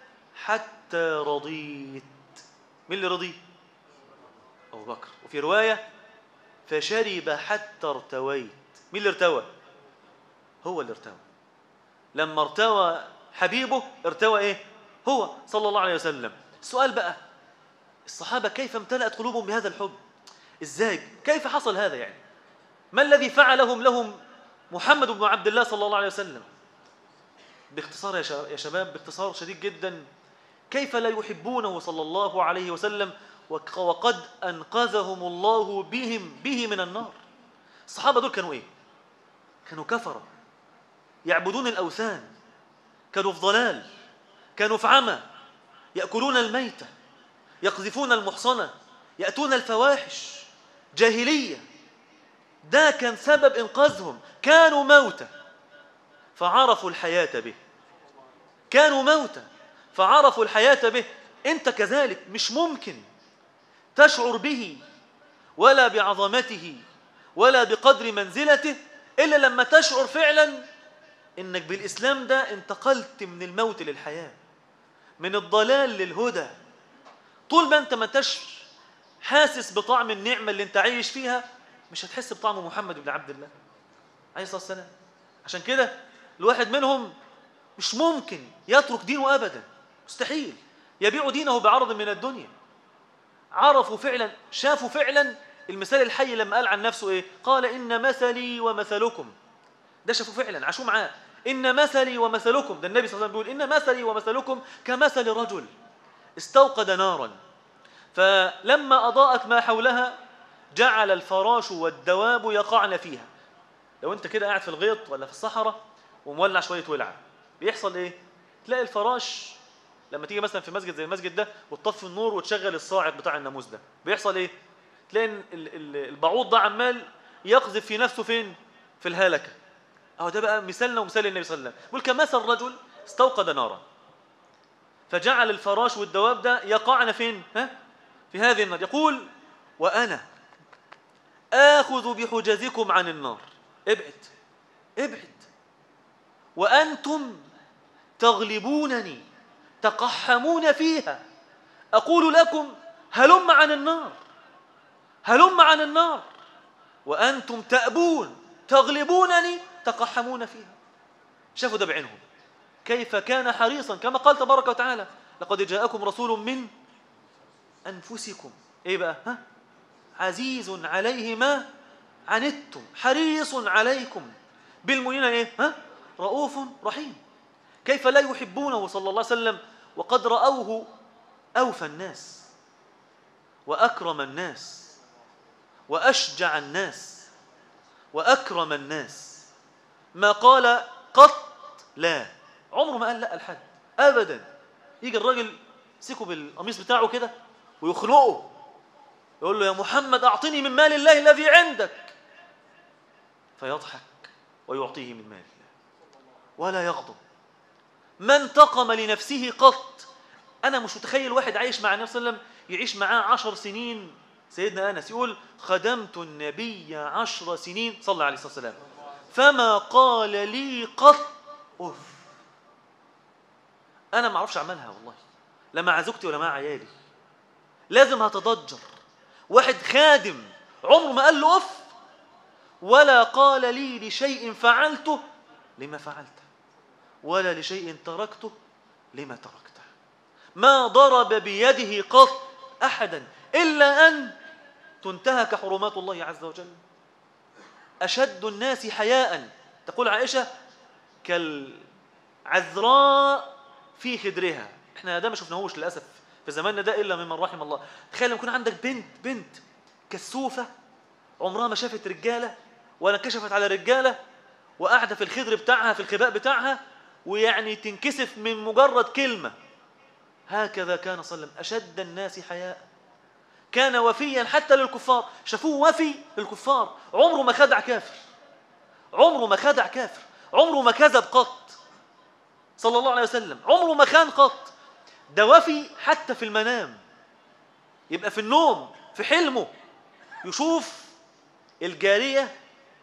حتى رضيت. مين اللي رضي؟ أبو بكر. وفي رواية فشرب حتى ارتويت. مين اللي ارتوى؟ هو اللي ارتوى. لما ارتوى حبيبه ارتوى ايه؟ هو صلى الله عليه وسلم. السؤال بقى الصحابة كيف امتلأت قلوبهم بهذا الحب؟ ازاي؟ كيف حصل هذا يعني؟ ما الذي فعلهم لهم محمد بن عبد الله صلى الله عليه وسلم؟ باختصار يا شباب، باختصار شديد جدا، كيف لا يحبونه صلى الله عليه وسلم وقد أنقذهم الله به من النار؟ الصحابة دول كانوا إيه؟ كانوا كفرة يعبدون الأوثان، كانوا في ضلال، كانوا في عمى، يأكلون الميتة، يقذفون المحصنة، يأتون الفواحش، جاهلية. ده كان سبب إنقاذهم. كانوا موتى فعرفوا الحياة به، كانوا موتى فعرفوا الحياة به. أنت كذلك مش ممكن تشعر به ولا بعظمته ولا بقدر منزلته إلا لما تشعر فعلا إنك بالإسلام ده انتقلت من الموت للحياة، من الضلال للهدى. طول ما أنت ما انتش حاسس بطعم النعمة اللي أنت عايش فيها مش هتحس بطعم محمد بن عبد الله عليه الصلاة والسلام. عشان كده الواحد منهم مش ممكن يترك دينه أبدا، مستحيل يبيع دينه بعرض من الدنيا. عرفوا فعلا، شافوا فعلا المثال الحي لما قال عن نفسه إيه؟ قال إن مثلي ومثلكم. ده شافوا فعلا، عاشوا معاه. إن مثلي ومثلكم، ده النبي صلى الله عليه وسلم بيقول إن مثلي ومثلكم كمثل رجل استوقد نارا فلما أضاءت ما حولها جعل الفراش والدواب يقعن فيها. لو أنت كده قاعد في الغيط ولا في الصحراء ومولع شوية ولعة، بيحصل إيه؟ تلاقي الفراش لما تيجي مثلا في مسجد زي المسجد ده وتطفي النور وتشغل الصاعد بتاع الناموس ده، بيحصل إيه؟ تلاقي البعوض ده عمال يقذف في نفسه فين؟ في الهلكة. أهو ده بقى مثالنا ومثال النبي صلى الله عليه وسلم. يقول كمثل رجل استوقد نارا فجعل الفراش والدواب ده يقعن فين؟ في هذه النار. يقول وأنا آخذ بحجزكم عن النار، ابعد ابعد، وأنتم تغلبونني تقحمون فيها، أقول لكم هلم عن النار هلم عن النار، وأنتم تأبون تغلبونني تقحمون فيها. شافوا ده بعينهم كيف كان حريصا، كما قال تبارك وتعالى لقد جاءكم رسول من أنفسكم إيه بقى؟ عزيز عليه ما عنتم حريص عليكم بالمؤمنين إيه؟ رؤوف رحيم. كيف لا يحبونه صلى الله عليه وسلم وقد رأوه أوفى الناس وأكرم الناس وأشجع الناس وأكرم الناس، ما قال قط لا، عمره ما قال لا لحد أبدا. يجي الراجل يمسكه بالقميص بتاعه كده ويخنقه، يقول له يا محمد أعطني من مال الله الذي عندك، فيضحك ويعطيه من مال الله ولا يغضب. ما انتقم لنفسه قط. أنا مش متخيل واحد عايش مع النبي صلى الله عليه وسلم يعيش معاه 10 سنين. سيدنا أنس يقول خدمت النبي 10 سنين صلى الله عليه وسلم فما قال لي قط أف. أنا ما أعرفش أعملها والله، لا مع زوجتي ولا مع عيالي، لازم هتضجر. واحد خادم عمره ما قال له أف، ولا قال لي لشيء فعلته لما فعلته، ولا لشيء تركته لما تركته. ما ضرب بيده قط أحدا إلا أن تنتهك حرمات الله عز وجل. أشد الناس حياء، تقول عائشة كالعذراء في خدرها. احنا ده ما شفناهوش للأسف في زماننا ده إلا ممن رحم الله. تخيل لما يكون عندك بنت كسوفة عمرها ما شافت رجالة ولا كشفت على رجالة، وقاعدة في الخدر بتاعها في الخباء بتاعها، ويعني تنكسف من مجرد كلمة. هكذا كان صلى الله عليه وسلم أشد الناس حياء. كان وفيا حتى للكفار، شافوه وفي للكفار، عمره ما خدع كافر، عمره ما خدع كافر، عمره ما كذب قط صلى الله عليه وسلم، عمره ما خان قط. ده وفي حتى في المنام، يبقى في النوم في حلمه يشوف الجارية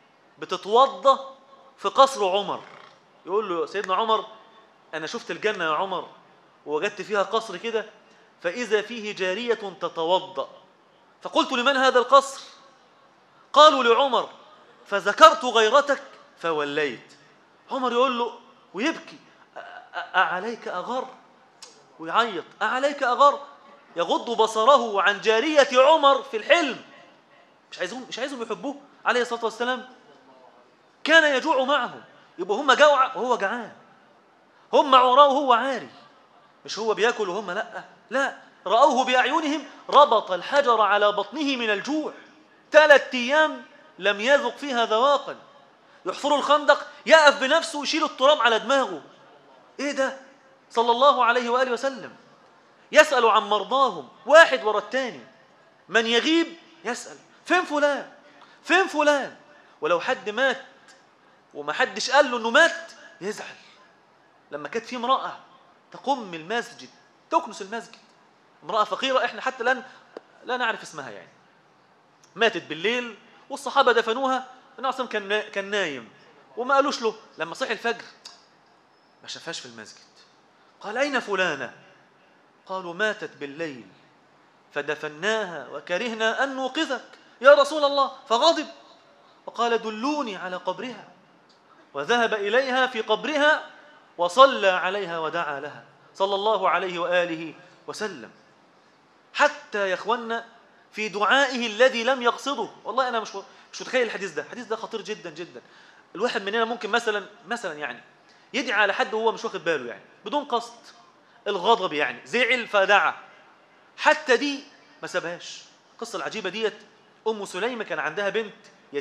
بتتوضى في قصر عمر، يقول له سيدنا عمر أنا شفت الجنة يا عمر ووجدت فيها قصر كده فإذا فيه جارية تتوضأ، فقلت لمن هذا القصر؟ قالوا لعمر، فذكرت غيرتك فوليت. عمر يقول له ويبكي أعليك أغر، ويعيط أعليك أغر، يغض بصره عن جارية عمر في الحلم. مش عايزهم يحبوه عليه الصلاة والسلام. كان يجوع معهم، يبقى هم جوع وهو جعان، هم عراء وهو عاري، مش هو بياكل وهم لا، رأوه بأعينهم ربط الحجر على بطنه من الجوع، 3 أيام لم يذق فيها ذواقا. يحفر الخندق يقف بنفسه يشيل التراب على دماغه. ايه ده صلى الله عليه وآله وسلم. يسأل عن مرضاهم واحد ورا الثاني، من يغيب يسأل فين فلان فين فلان، ولو حد مات وما حدش قال له انه مات يزعل. لما كانت في امرأة تقوم المسجد تكنس المسجد، امرأة فقيرة احنا حتى لا نعرف اسمها، يعني ماتت بالليل والصحابة دفنوها، النبي صلى الله عليه وسلم كان نايم وما قالوش له. لما صحي الفجر ما شافهاش في المسجد، قال أين فلانة؟ قالوا ماتت بالليل فدفناها وكرهنا أن نوقظك يا رسول الله، فغضب وقال دلوني على قبرها. وذهب إليها في قبرها وصلى عليها ودعا لها صلى الله عليه وآله وسلم. حتى يا اخوانا في دعائه الذي لم يقصده. والله أنا مش متخيل الحديث ده خطير جدا جدا. الواحد مننا ممكن مثلا يعني يدعي على حد وهو مش واخد باله، يعني بدون قصد، الغضب يعني، زعل فدعا. حتى دي ما سابهاش. القصة العجيبة ديت، أم سليمة كان عندها بنت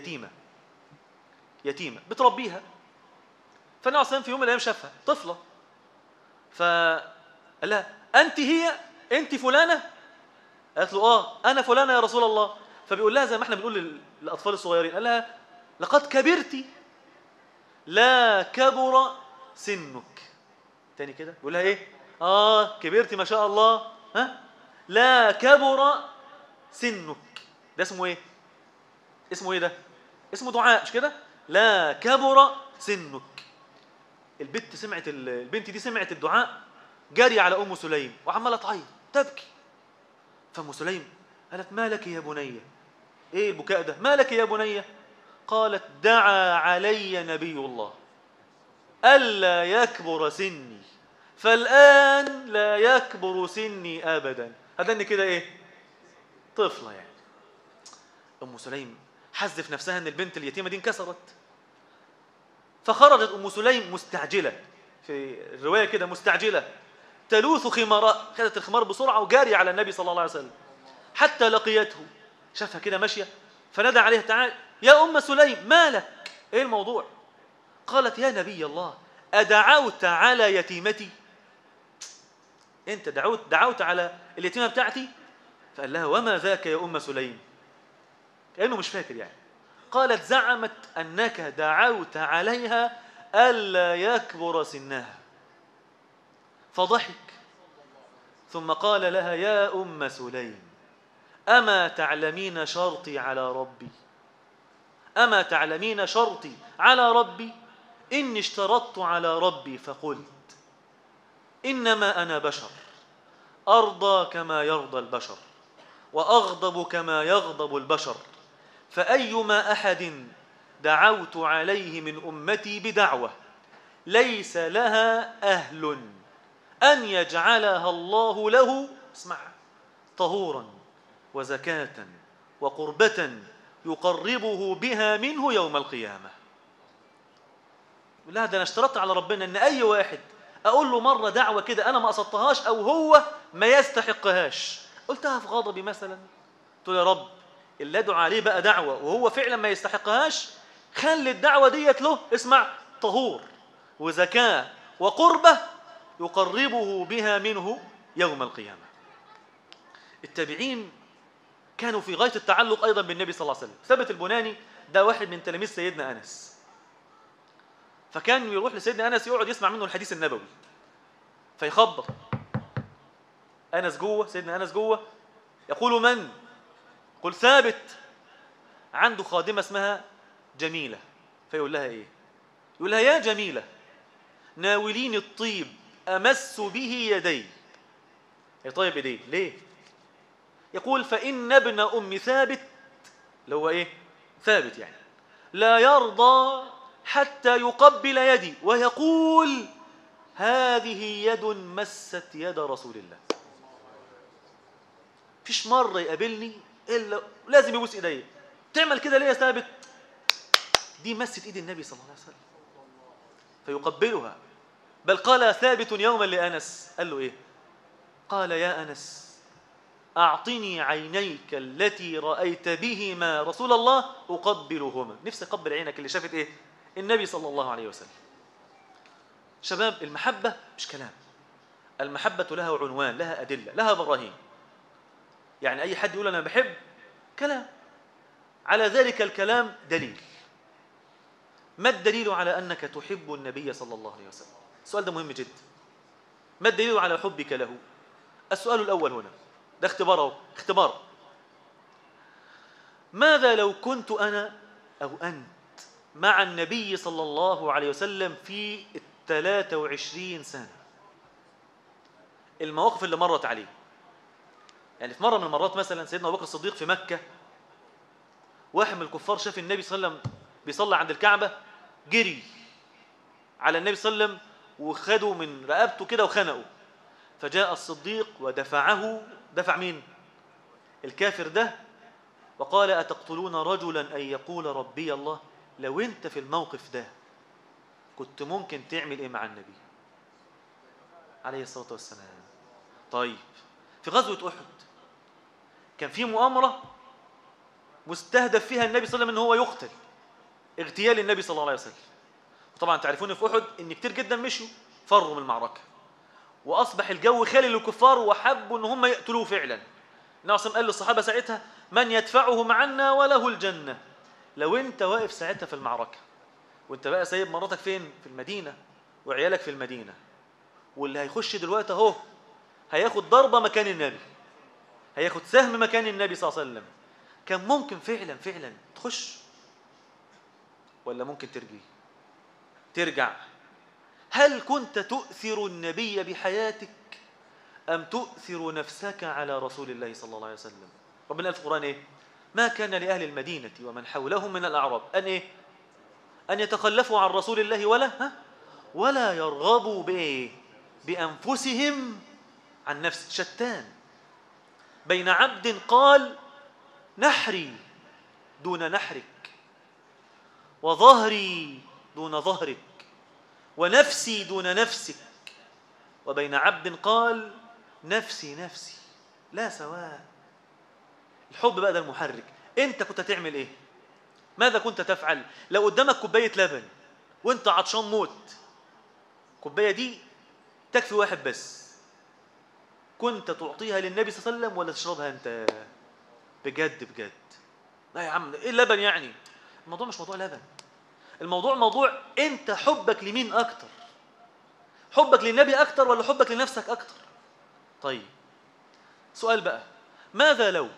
يتيمة بتربيها. فالنبي عليه الصلاة في يوم من الأيام شافها طفلة، فقال لها أنت فلانة؟ قالت له أنا فلانة يا رسول الله. فبيقول لها زي ما احنا بنقول للأطفال الصغيرين، قال لها لقد كبرتِ لا كبر سنك. تاني كده بيقول لها ايه؟ كبرتِ ما شاء الله، لا كبر سنك. ده اسمه ايه؟ ده اسمه دعاء، مش كده؟ لا كبر سنك. البنت دي سمعت الدعاء، جاري على ام سليم وعماله تعيط تبكي. فام سليم قالت ما لك يا بنيه؟ ايه البكاء ده؟ ما لك يا بنيه؟ قالت دعا علي نبي الله ألا يكبر سني، فالآن لا يكبر سني أبدا. هدني كده ايه؟ طفلة يعني. ام سليم حز في نفسها ان البنت اليتيمة دي انكسرت، فخرجت ام سليم مستعجلة، في الرواية كده مستعجلة، تلوث خمارها، خدت الخمار بسرعة وجاري على النبي صلى الله عليه وسلم حتى لقيته. شافها كده ماشية فنادى عليها تعال يا أم سليم ما لك؟ إيه الموضوع؟ قالت يا نبي الله أدعوت على يتيمتي؟ أنت دعوت على اليتيمة بتاعتي؟ فقال لها وما ذاك يا أم سليم؟ كأنه مش فاكر يعني. قالت زعمت أنك دعوت عليها ألا يكبر سنها. فضحك ثم قال لها يا أم سليم أما تعلمين شرطي على ربي؟ أما تعلمين شرطي على ربي؟ إني اشترطت على ربي فقلت إنما أنا بشر أرضى كما يرضى البشر وأغضب كما يغضب البشر، فأيما أحد دعوت عليه من أمتي بدعوة ليس لها أهل أن يجعلها الله له اسمع طهورا وزكاة وقربة يقربه بها منه يوم القيامة. لا ده أنا اشترطت على ربنا أن أي واحد أقول له مرة دعوة كده أنا ما قصدتهاش أو هو ما يستحقهاش، قلتها في غضبي مثلا، قلت يا رب اللي أدعو عليه بقى دعوة وهو فعلا ما يستحقهاش، خلي الدعوة ديت له اسمع طهور وزكاة وقربة يقربه بها منه يوم القيامة. التابعين كانوا في غاية التعلق أيضا بالنبي صلى الله عليه وسلم. ثابت البناني ده واحد من تلاميذ سيدنا أنس، فكان يروح لسيدنا أنس يقعد يسمع منه الحديث النبوي، فيخبط أنس جوه، سيدنا أنس جوه، يقول من؟ يقول ثابت. عنده خادمة اسمها جميلة، فيقول لها إيه؟ يقول لها يا جميلة ناوليني الطيب أمس به يدي. يطيب إيديه ليه؟ يقول فإن ابن أم ثابت اللي هو إيه؟ ثابت يعني لا يرضى حتى يقبل يدي ويقول هذه يد مست يد رسول الله. فيش مرة يقابلني إلا لازم يبوس إيدي. تعمل كده ليه يا ثابت؟ دي مست إيد النبي صلى الله عليه وسلم، فيقبلها. بل قال ثابت يوما لأنس، قال له إيه؟ قال يا أنس أعطني عينيك التي رأيت بهما رسول الله أقبلهما. نفسي أقبل عينك اللي شافت إيه؟ النبي صلى الله عليه وسلم. شباب المحبة مش كلام، المحبة لها عنوان، لها أدلة، لها براهين. يعني أي حد يقول أنا بحب كلام، على ذلك الكلام دليل. ما الدليل على أنك تحب النبي صلى الله عليه وسلم؟ السؤال ده مهم جدا. ما الدليل على حبك له؟ السؤال الأول هنا ده اختبار. ماذا لو كنت أنا أو أنت مع النبي صلى الله عليه وسلم في 23 سنة؟ المواقف اللي مرت عليه، يعني في مرة من المرات مثلا سيدنا أبو بكر الصديق في مكة، واحد من الكفار شاف النبي صلى الله عليه وسلم بيصلي عند الكعبة، جري على النبي صلى الله عليه وسلم وخدوا من رقبته كده وخنقوا. فجاء الصديق ودفعه، دفع مين؟ الكافر ده، وقال أتقتلون رجلا أن يقول ربي الله؟ لو أنت في الموقف ده كنت ممكن تعمل إيه مع النبي عليه الصلاة والسلام؟ طيب في غزوة أحد كان في مؤامرة مستهدف فيها النبي صلى الله عليه وسلم أنه هو يقتل، اغتيال النبي صلى الله عليه وسلم. وطبعا تعرفون في أحد إن كتير جدا مشوا فروا من المعركة، وأصبح الجو خالي للكفار وحبوا أن هم يقتلوه فعلا. النبي صلى الله عليه وسلم قال للصحابة ساعتها من يدفعه معنا وله الجنة. لو أنت واقف ساعتها في المعركة وأنت بقى سايب مراتك فين؟ في المدينة، وعيالك في المدينة، واللي هيخش دلوقتي اهو هياخد ضربة مكان النبي، هياخد سهم مكان النبي صلى الله عليه وسلم، كان ممكن فعلا تخش ولا ممكن ترجع؟ هل كنت تؤثر النبي بحياتك أم تؤثر نفسك على رسول الله صلى الله عليه وسلم؟ ربنا قال في القرآن إيه؟ ما كان لأهل المدينة ومن حولهم من الأعراب أن إيه؟ أن يتخلفوا عن رسول الله ولا يرغبوا بإيه؟ بأنفسهم عن نفس. شتان بين عبد قال نحري دون نحرك، وظهري دون ظهرك، ونفسي دون نفسك، وبين عبد قال نفسي لا سواء. الحب بقى ده المحرك. انت كنت تعمل ايه؟ ماذا كنت تفعل لو قدامك كوباية لبن وانت عطشان موت؟ الكوباية دي تكفي واحد بس، كنت تعطيها للنبي صلى الله عليه وسلم ولا تشربها انت؟ بجد لا يا عم، ايه اللبن يعني؟ الموضوع مش موضوع لبن، الموضوع موضوع انت حبك لمين اكتر؟ حبك للنبي اكتر ولا حبك لنفسك اكتر؟ طيب سؤال بقى، ماذا لو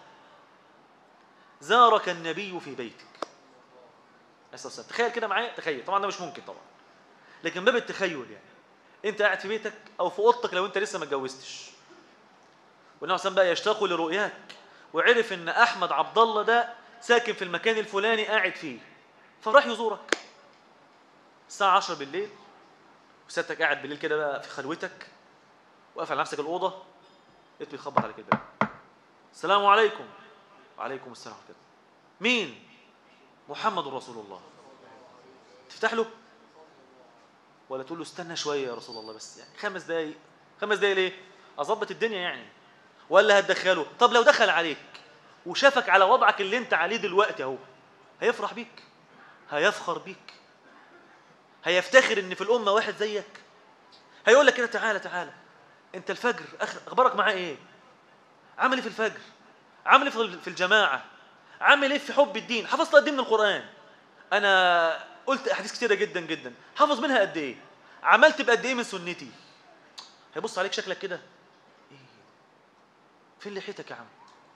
زارك النبي في بيتك؟ تخيل كده معايا، تخيل، طبعا ده مش ممكن طبعا، لكن باب التخيل يعني، انت قاعد في بيتك او في اوضتك لو انت لسه ما اتجوزتش، والنبي صلى الله عليه وسلم بقى يشتاق لرؤياك وعرف ان احمد عبد الله ده ساكن في المكان الفلاني قاعد فيه، فراح يزورك الساعه 10 بالليل، وسيادتك قاعد بالليل كده بقى في خلوتك وقافل على نفسك الاوضه، لقيته بيخبط عليك الباب، السلام عليكم. وعليكم السلام كده. مين؟ محمد رسول الله. تفتح له ولا تقول له استنى شويه يا رسول الله بس يعني 5 دقايق؟ 5 دقايق ليه؟ اظبط الدنيا يعني، ولا هتدخله؟ طب لو دخل عليك وشافك على وضعك اللي انت عليه دلوقتي اهو، هيفرح بيك؟ هيفخر بيك؟ هيفتخر ان في الامه واحد زيك؟ هيقول لك كده تعالى انت الفجر اخبارك معاه ايه؟ عامل ايه في الفجر؟ عامل ايه في الجماعه؟ عامل ايه في حب الدين؟ حفظت قد ايه من القران؟ انا قلت احاديث كتيره جدا، حافظ منها قد ايه؟ عملت بقد ايه من سنتي؟ هيبص عليك شكلك كده، ايه فين لحيتك يا عم؟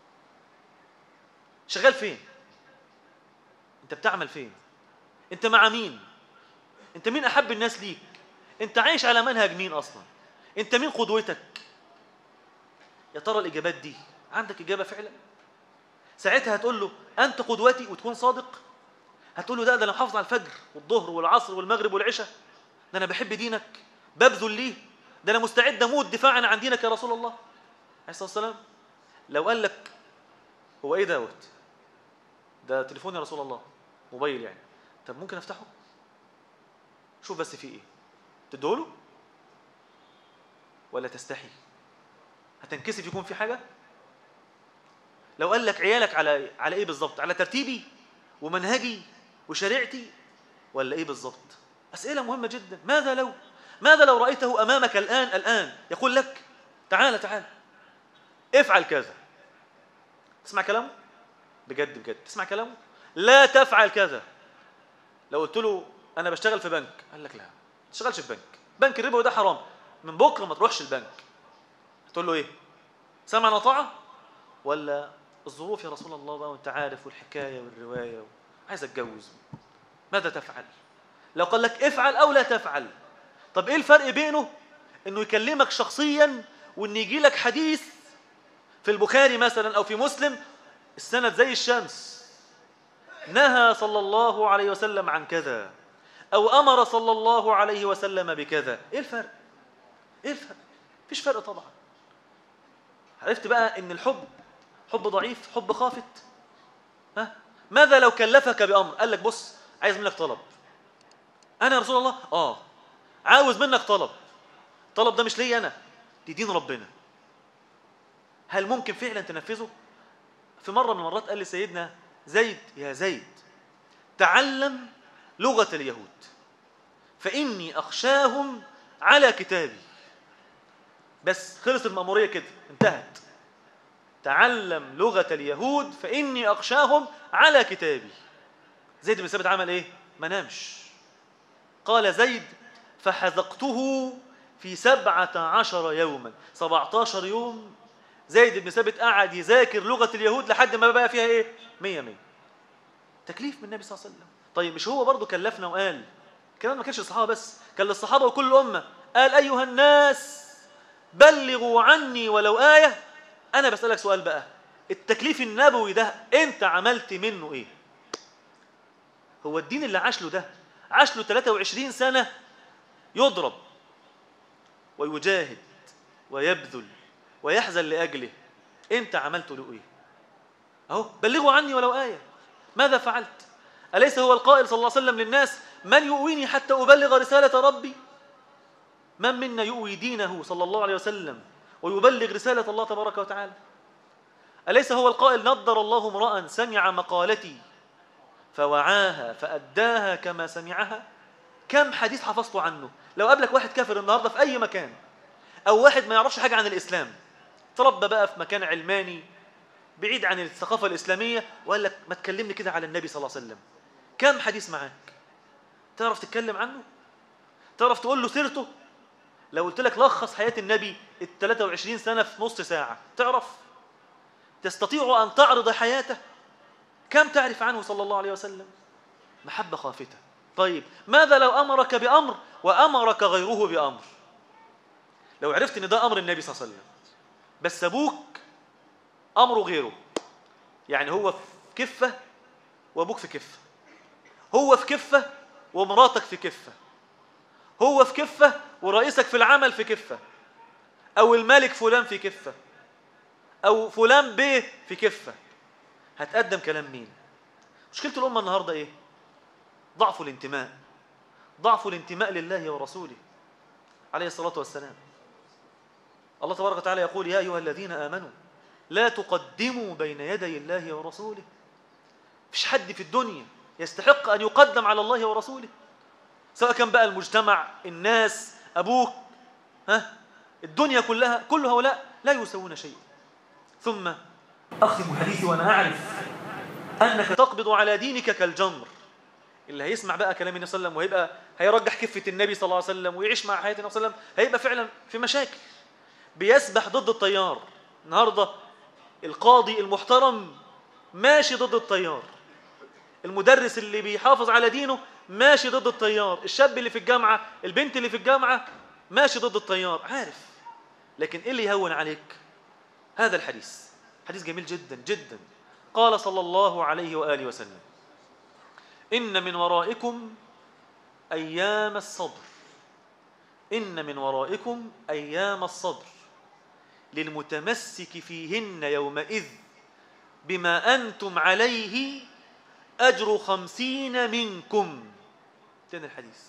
شغال فين؟ انت بتعمل فين؟ انت مع مين؟ انت مين احب الناس ليك؟ انت عايش على منهج مين اصلا؟ انت مين قدوتك؟ يا ترى الاجابات دي عندك اجابه فعلا؟ ساعتها هتقول له انت قدوتي وتكون صادق؟ هتقول له ده انا محافظ على الفجر والظهر والعصر والمغرب والعشاء، ده انا بحب دينك ببذل ليه، ده انا مستعد اموت دفاعا عن دينك يا رسول الله عليه الصلاه والسلام؟ لو قال لك هو ايه دوت؟ ده تليفون يا رسول الله، موبايل يعني، طب ممكن افتحه؟ شوف بس فيه ايه، تديهوله ولا تستحي؟ هتنكسف يكون في حاجه؟ لو قال لك عيالك على ايه بالظبط؟ على ترتيبي ومنهجي وشريعتي ولا ايه بالظبط؟ اسئله مهمه جدا. ماذا لو رايته امامك الان يقول لك تعال افعل كذا؟ تسمع كلامه؟ بجد تسمع كلامه؟ لا تفعل كذا. لو قلت له انا بشتغل في بنك، قال لك لا ما تشتغلش في بنك الربا وده حرام، من بكره ما تروحش البنك، هتقول له ايه؟ سمعا وطاعه ولا الظروف يا رسول الله بقى وانت عارف والحكايه والروايه عايز اتجوز؟ ماذا تفعل؟ لو قال لك افعل او لا تفعل، طب ايه الفرق بينه انه يكلمك شخصيا وان يجي لك حديث في البخاري مثلا او في مسلم السند زي الشمس، نهى صلى الله عليه وسلم عن كذا، أو أمر صلى الله عليه وسلم بكذا. إيه الفرق؟ إيه الفرق؟ مفيش فرق طبعا. عرفت بقى إن الحب حب ضعيف، حب خافت. ها؟ ماذا لو كلفك بأمر؟ قال لك بص، عايز منك طلب. أنا يا رسول الله عاوز منك طلب. الطلب ده مش لي أنا، دي دين ربنا. هل ممكن فعلا تنفذه؟ في مرة من المرات قال لسيدنا زيد: يا زيد، تعلم لغة اليهود فإني أخشاهم على كتابي. بس خلص المأمورية كده، انتهت. تعلم لغة اليهود فإني أخشاهم على كتابي. زيد بن ثابت عمل إيه؟ ما نامش. قال زيد: فحذقته في 17 يوما. 17 يوم زيد بن ثابت قعد يذاكر لغة اليهود لحد ما بقى فيها إيه؟ 100. تكليف من النبي صلى الله عليه وسلم. طيب مش هو برضو كلفنا وقال كمان؟ ما كانش الصحابة بس، كان للصحابة وكل الأمة. قال: أيها الناس بلغوا عني ولو آية. أنا بسألك سؤال بقى، التكليف النبوي ده أنت عملت منه إيه؟ هو الدين اللي عاش له ده، عاش له 23 سنة يضرب ويجاهد ويبذل ويحزن لأجله. أنت عملت له إيه؟ أهو بلغوا عني ولو آية. ماذا فعلت؟ أليس هو القائل صلى الله عليه وسلم للناس: من يؤويني حتى أبلغ رسالة ربي؟ من منا يؤوي دينه صلى الله عليه وسلم ويبلغ رسالة الله تبارك وتعالى؟ أليس هو القائل: نضر الله امرأ سمع مقالتي فوعاها فأداها كما سمعها؟ كم حديث حفظته عنه؟ لو قابلك واحد كافر النهاردة في أي مكان، أو واحد ما يعرفش حاجة عن الإسلام، تربى بقى في مكان علماني بعيد عن الثقافة الإسلامية، وقال لك: ما تكلمني كده على النبي صلى الله عليه وسلم. كم حديث معاك؟ تعرف تتكلم عنه؟ تعرف تقول له سيرته؟ لو قلت لك لخص حياة النبي 23 سنة في نص ساعة، تعرف؟ تستطيع أن تعرض حياته؟ كم تعرف عنه صلى الله عليه وسلم؟ محبة خافتة. طيب ماذا لو أمرك بأمر وأمرك غيره بأمر؟ لو عرفت أن ده أمر النبي صلى الله عليه وسلم، بس أبوك أمره غيره، يعني هو في كفة وأبوك في كفة، هو في كفة ومراتك في كفة، هو في كفة ورئيسك في العمل في كفة، أو الملك فلان في كفة، أو فلان بيه في كفة، هتقدم كلام مين؟ مشكلة الأمة النهاردة إيه؟ ضعف الانتماء، ضعف الانتماء لله ورسوله عليه الصلاة والسلام. الله تبارك وتعالى يقول: يا أيها الذين آمنوا لا تقدموا بين يدي الله ورسوله. مفيش حد في الدنيا يستحق أن يقدم على الله ورسوله، سواء كان بقى المجتمع، الناس، أبوك، الدنيا كلها، كل هؤلاء لا يسوون شيء. ثم أختم حديثي وأنا أعرف أنك تقبض على دينك كالجمر. اللي هيسمع بقى كلام النبي صلى الله عليه وسلم وهيبقى هيرجح كفة النبي صلى الله عليه وسلم ويعيش مع حياة النبي صلى الله عليه وسلم، هيبقى فعلا في مشاكل، بيسبح ضد التيار. النهارده القاضي المحترم ماشي ضد التيار، المدرس اللي بيحافظ على دينه ماشي ضد التيار، الشاب اللي في الجامعة، البنت اللي في الجامعة ماشي ضد التيار، عارف. لكن إيه اللي يهون عليك؟ هذا الحديث، حديث جميل جدا جدا. قال صلى الله عليه وآله وسلم: إن من ورائكم أيام الصبر، إن من ورائكم أيام الصبر للمتمسك فيهن يومئذ بما أنتم عليه أجر 50 منكم. تاني الحديث: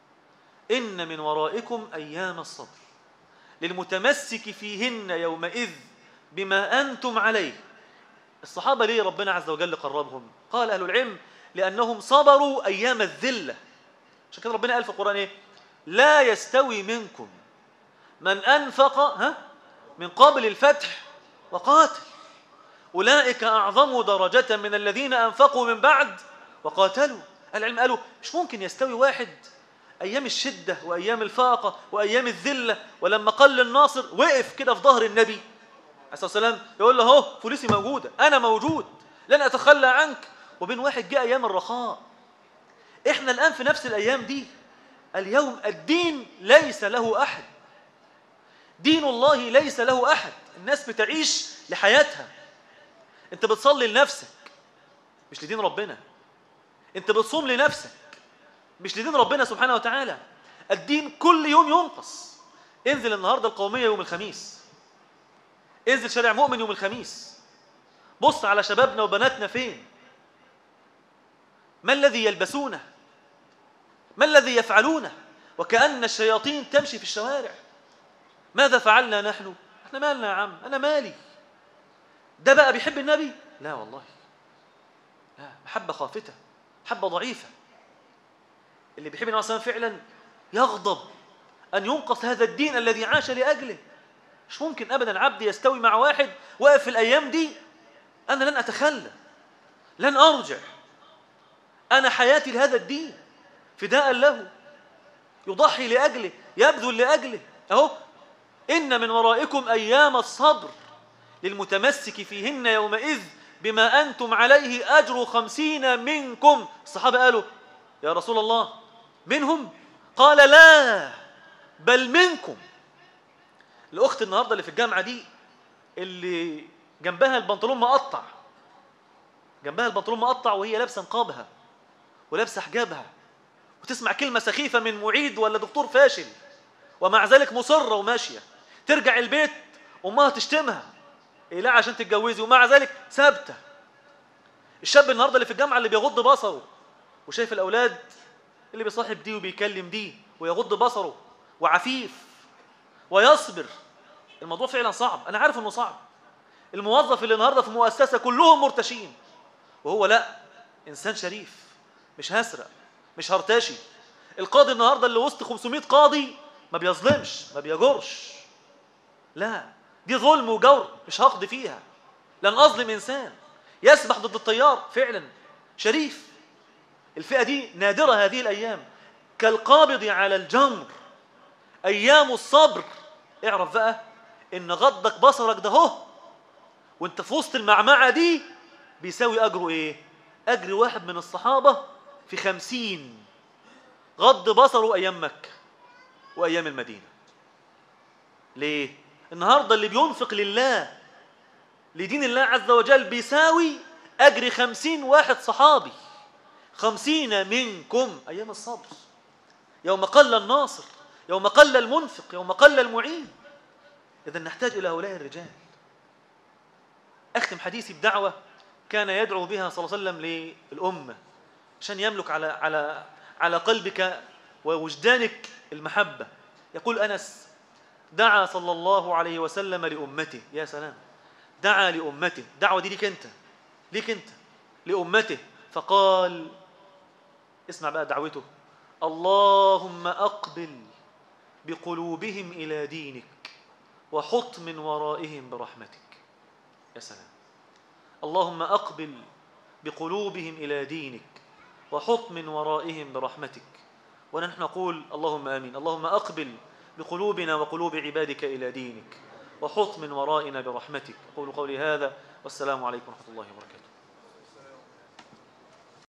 إن من ورائكم أيام الصبر للمتمسك فيهن يومئذ بما أنتم عليه. الصحابة ليه ربنا عز وجل قربهم؟ قال أهل العلم: لأنهم صبروا أيام الذلة. عشان كده ربنا قال في القرآن إيه؟ لا يستوي منكم من أنفق من قبل الفتح وقاتل أولئك أعظم درجة من الذين أنفقوا من بعد وقاتلوا. العلم قالوا مش ممكن يستوي واحد أيام الشدة وأيام الفاقة وأيام الذلة، ولما قل الناصر وقف كده في ظهر النبي عليه الصلاة والسلام يقول له: هو فلوسي موجودة، أنا موجود، لن أتخلى عنك. وبين واحد جاء أيام الرخاء. إحنا الآن في نفس الأيام دي. اليوم الدين ليس له أحد، دين الله ليس له أحد. الناس بتعيش لحياتها. أنت بتصلي لنفسك مش لدين ربنا، أنت بتصوم لنفسك مش لدين ربنا سبحانه وتعالى. الدين كل يوم ينقص. انزل النهاردة القومية يوم الخميس، انزل شارع مؤمن يوم الخميس، بص على شبابنا وبناتنا فين، ما الذي يلبسونه، ما الذي يفعلونه، وكأن الشياطين تمشي في الشوارع. ماذا فعلنا نحن؟ احنا مالنا يا عم، انا مالي. ده بقى بيحب النبي؟ لا والله، لا، محبة خافتة، محبة ضعيفة. اللي بيحب النبي صلى الله عليه وسلم فعلا يغضب أن ينقص هذا الدين الذي عاش لأجله. مش ممكن أبدا عبد يستوي مع واحد واقف في الأيام دي. أنا لن أتخلى، لن أرجع، أنا حياتي لهذا الدين، فداء له، يضحي لأجله، يبذل لأجله. أهو إن من ورائكم أيام الصبر للمتمسك فيهن يومئذ بما أنتم عليه أجر 50 منكم. الصحابة قالوا يا رسول الله منهم؟ قال لا بل منكم. الأخت النهاردة اللي في الجامعة دي اللي جنبها البنطلون مقطع، جنبها البنطلون مقطع وهي لابسة نقابها ولابسة حجابها، وتسمع كلمة سخيفة من معيد ولا دكتور فاشل، ومع ذلك مصرة وماشية. ترجع البيت أمها تشتمها، إيه لا عشان تتجوزي، ومع ذلك ثابتة. الشاب النهاردة اللي في الجامعة اللي بيغض بصره وشايف الأولاد اللي بيصاحب دي وبيكلم دي ويغض بصره وعفيف ويصبر. الموضوع فعلا صعب، أنا عارف أنه صعب. الموظف اللي النهاردة في مؤسسة كلهم مرتشين، وهو لا، إنسان شريف، مش هسرق، مش هرتشي. القاضي النهاردة اللي وسط 500 قاضي ما بيظلمش، ما بيجرش، لا، دي ظلم وجور، مش هقضي فيها، لن أظلم إنسان. يسبح ضد التيار، فعلا شريف. الفئة دي نادرة هذه الأيام، كالقابض على الجمر. أيام الصبر. اعرف بقى إن غضك بصرك ده هو وانت في وسط المعمعة دي بيساوي أجره إيه؟ أجر واحد من الصحابة في 50 غض بصره أيام مكة وأيام المدينة. ليه؟ النهاردة اللي بينفق لله لدين الله عز وجل بيساوي أجر 50 واحد صحابي. 50 منكم أيام الصبر، يوم قل الناصر، يوم قل المنفق، يوم قل المعين. إذا نحتاج إلى هؤلاء الرجال. أختم حديثي بدعوة كان يدعو بها صلى الله عليه وسلم للأمة عشان يملك على قلبك ووجدانك المحبة. يقول أنس: دعا صلى الله عليه وسلم لأمته. يا سلام، دعا لأمته، دعوة دي ليك أنت، ليك أنت، لأمته. فقال، اسمع بقى دعوته: اللهم أقبل بقلوبهم إلى دينك وحط من ورائهم برحمتك. يا سلام، اللهم أقبل بقلوبهم إلى دينك وحط من ورائهم برحمتك. ونحن نقول اللهم آمين. اللهم أقبل بقلوبنا وقلوب عبادك إلى دينك وحط من ورائنا برحمتك. أقول قولي هذا، والسلام عليكم ورحمة الله وبركاته.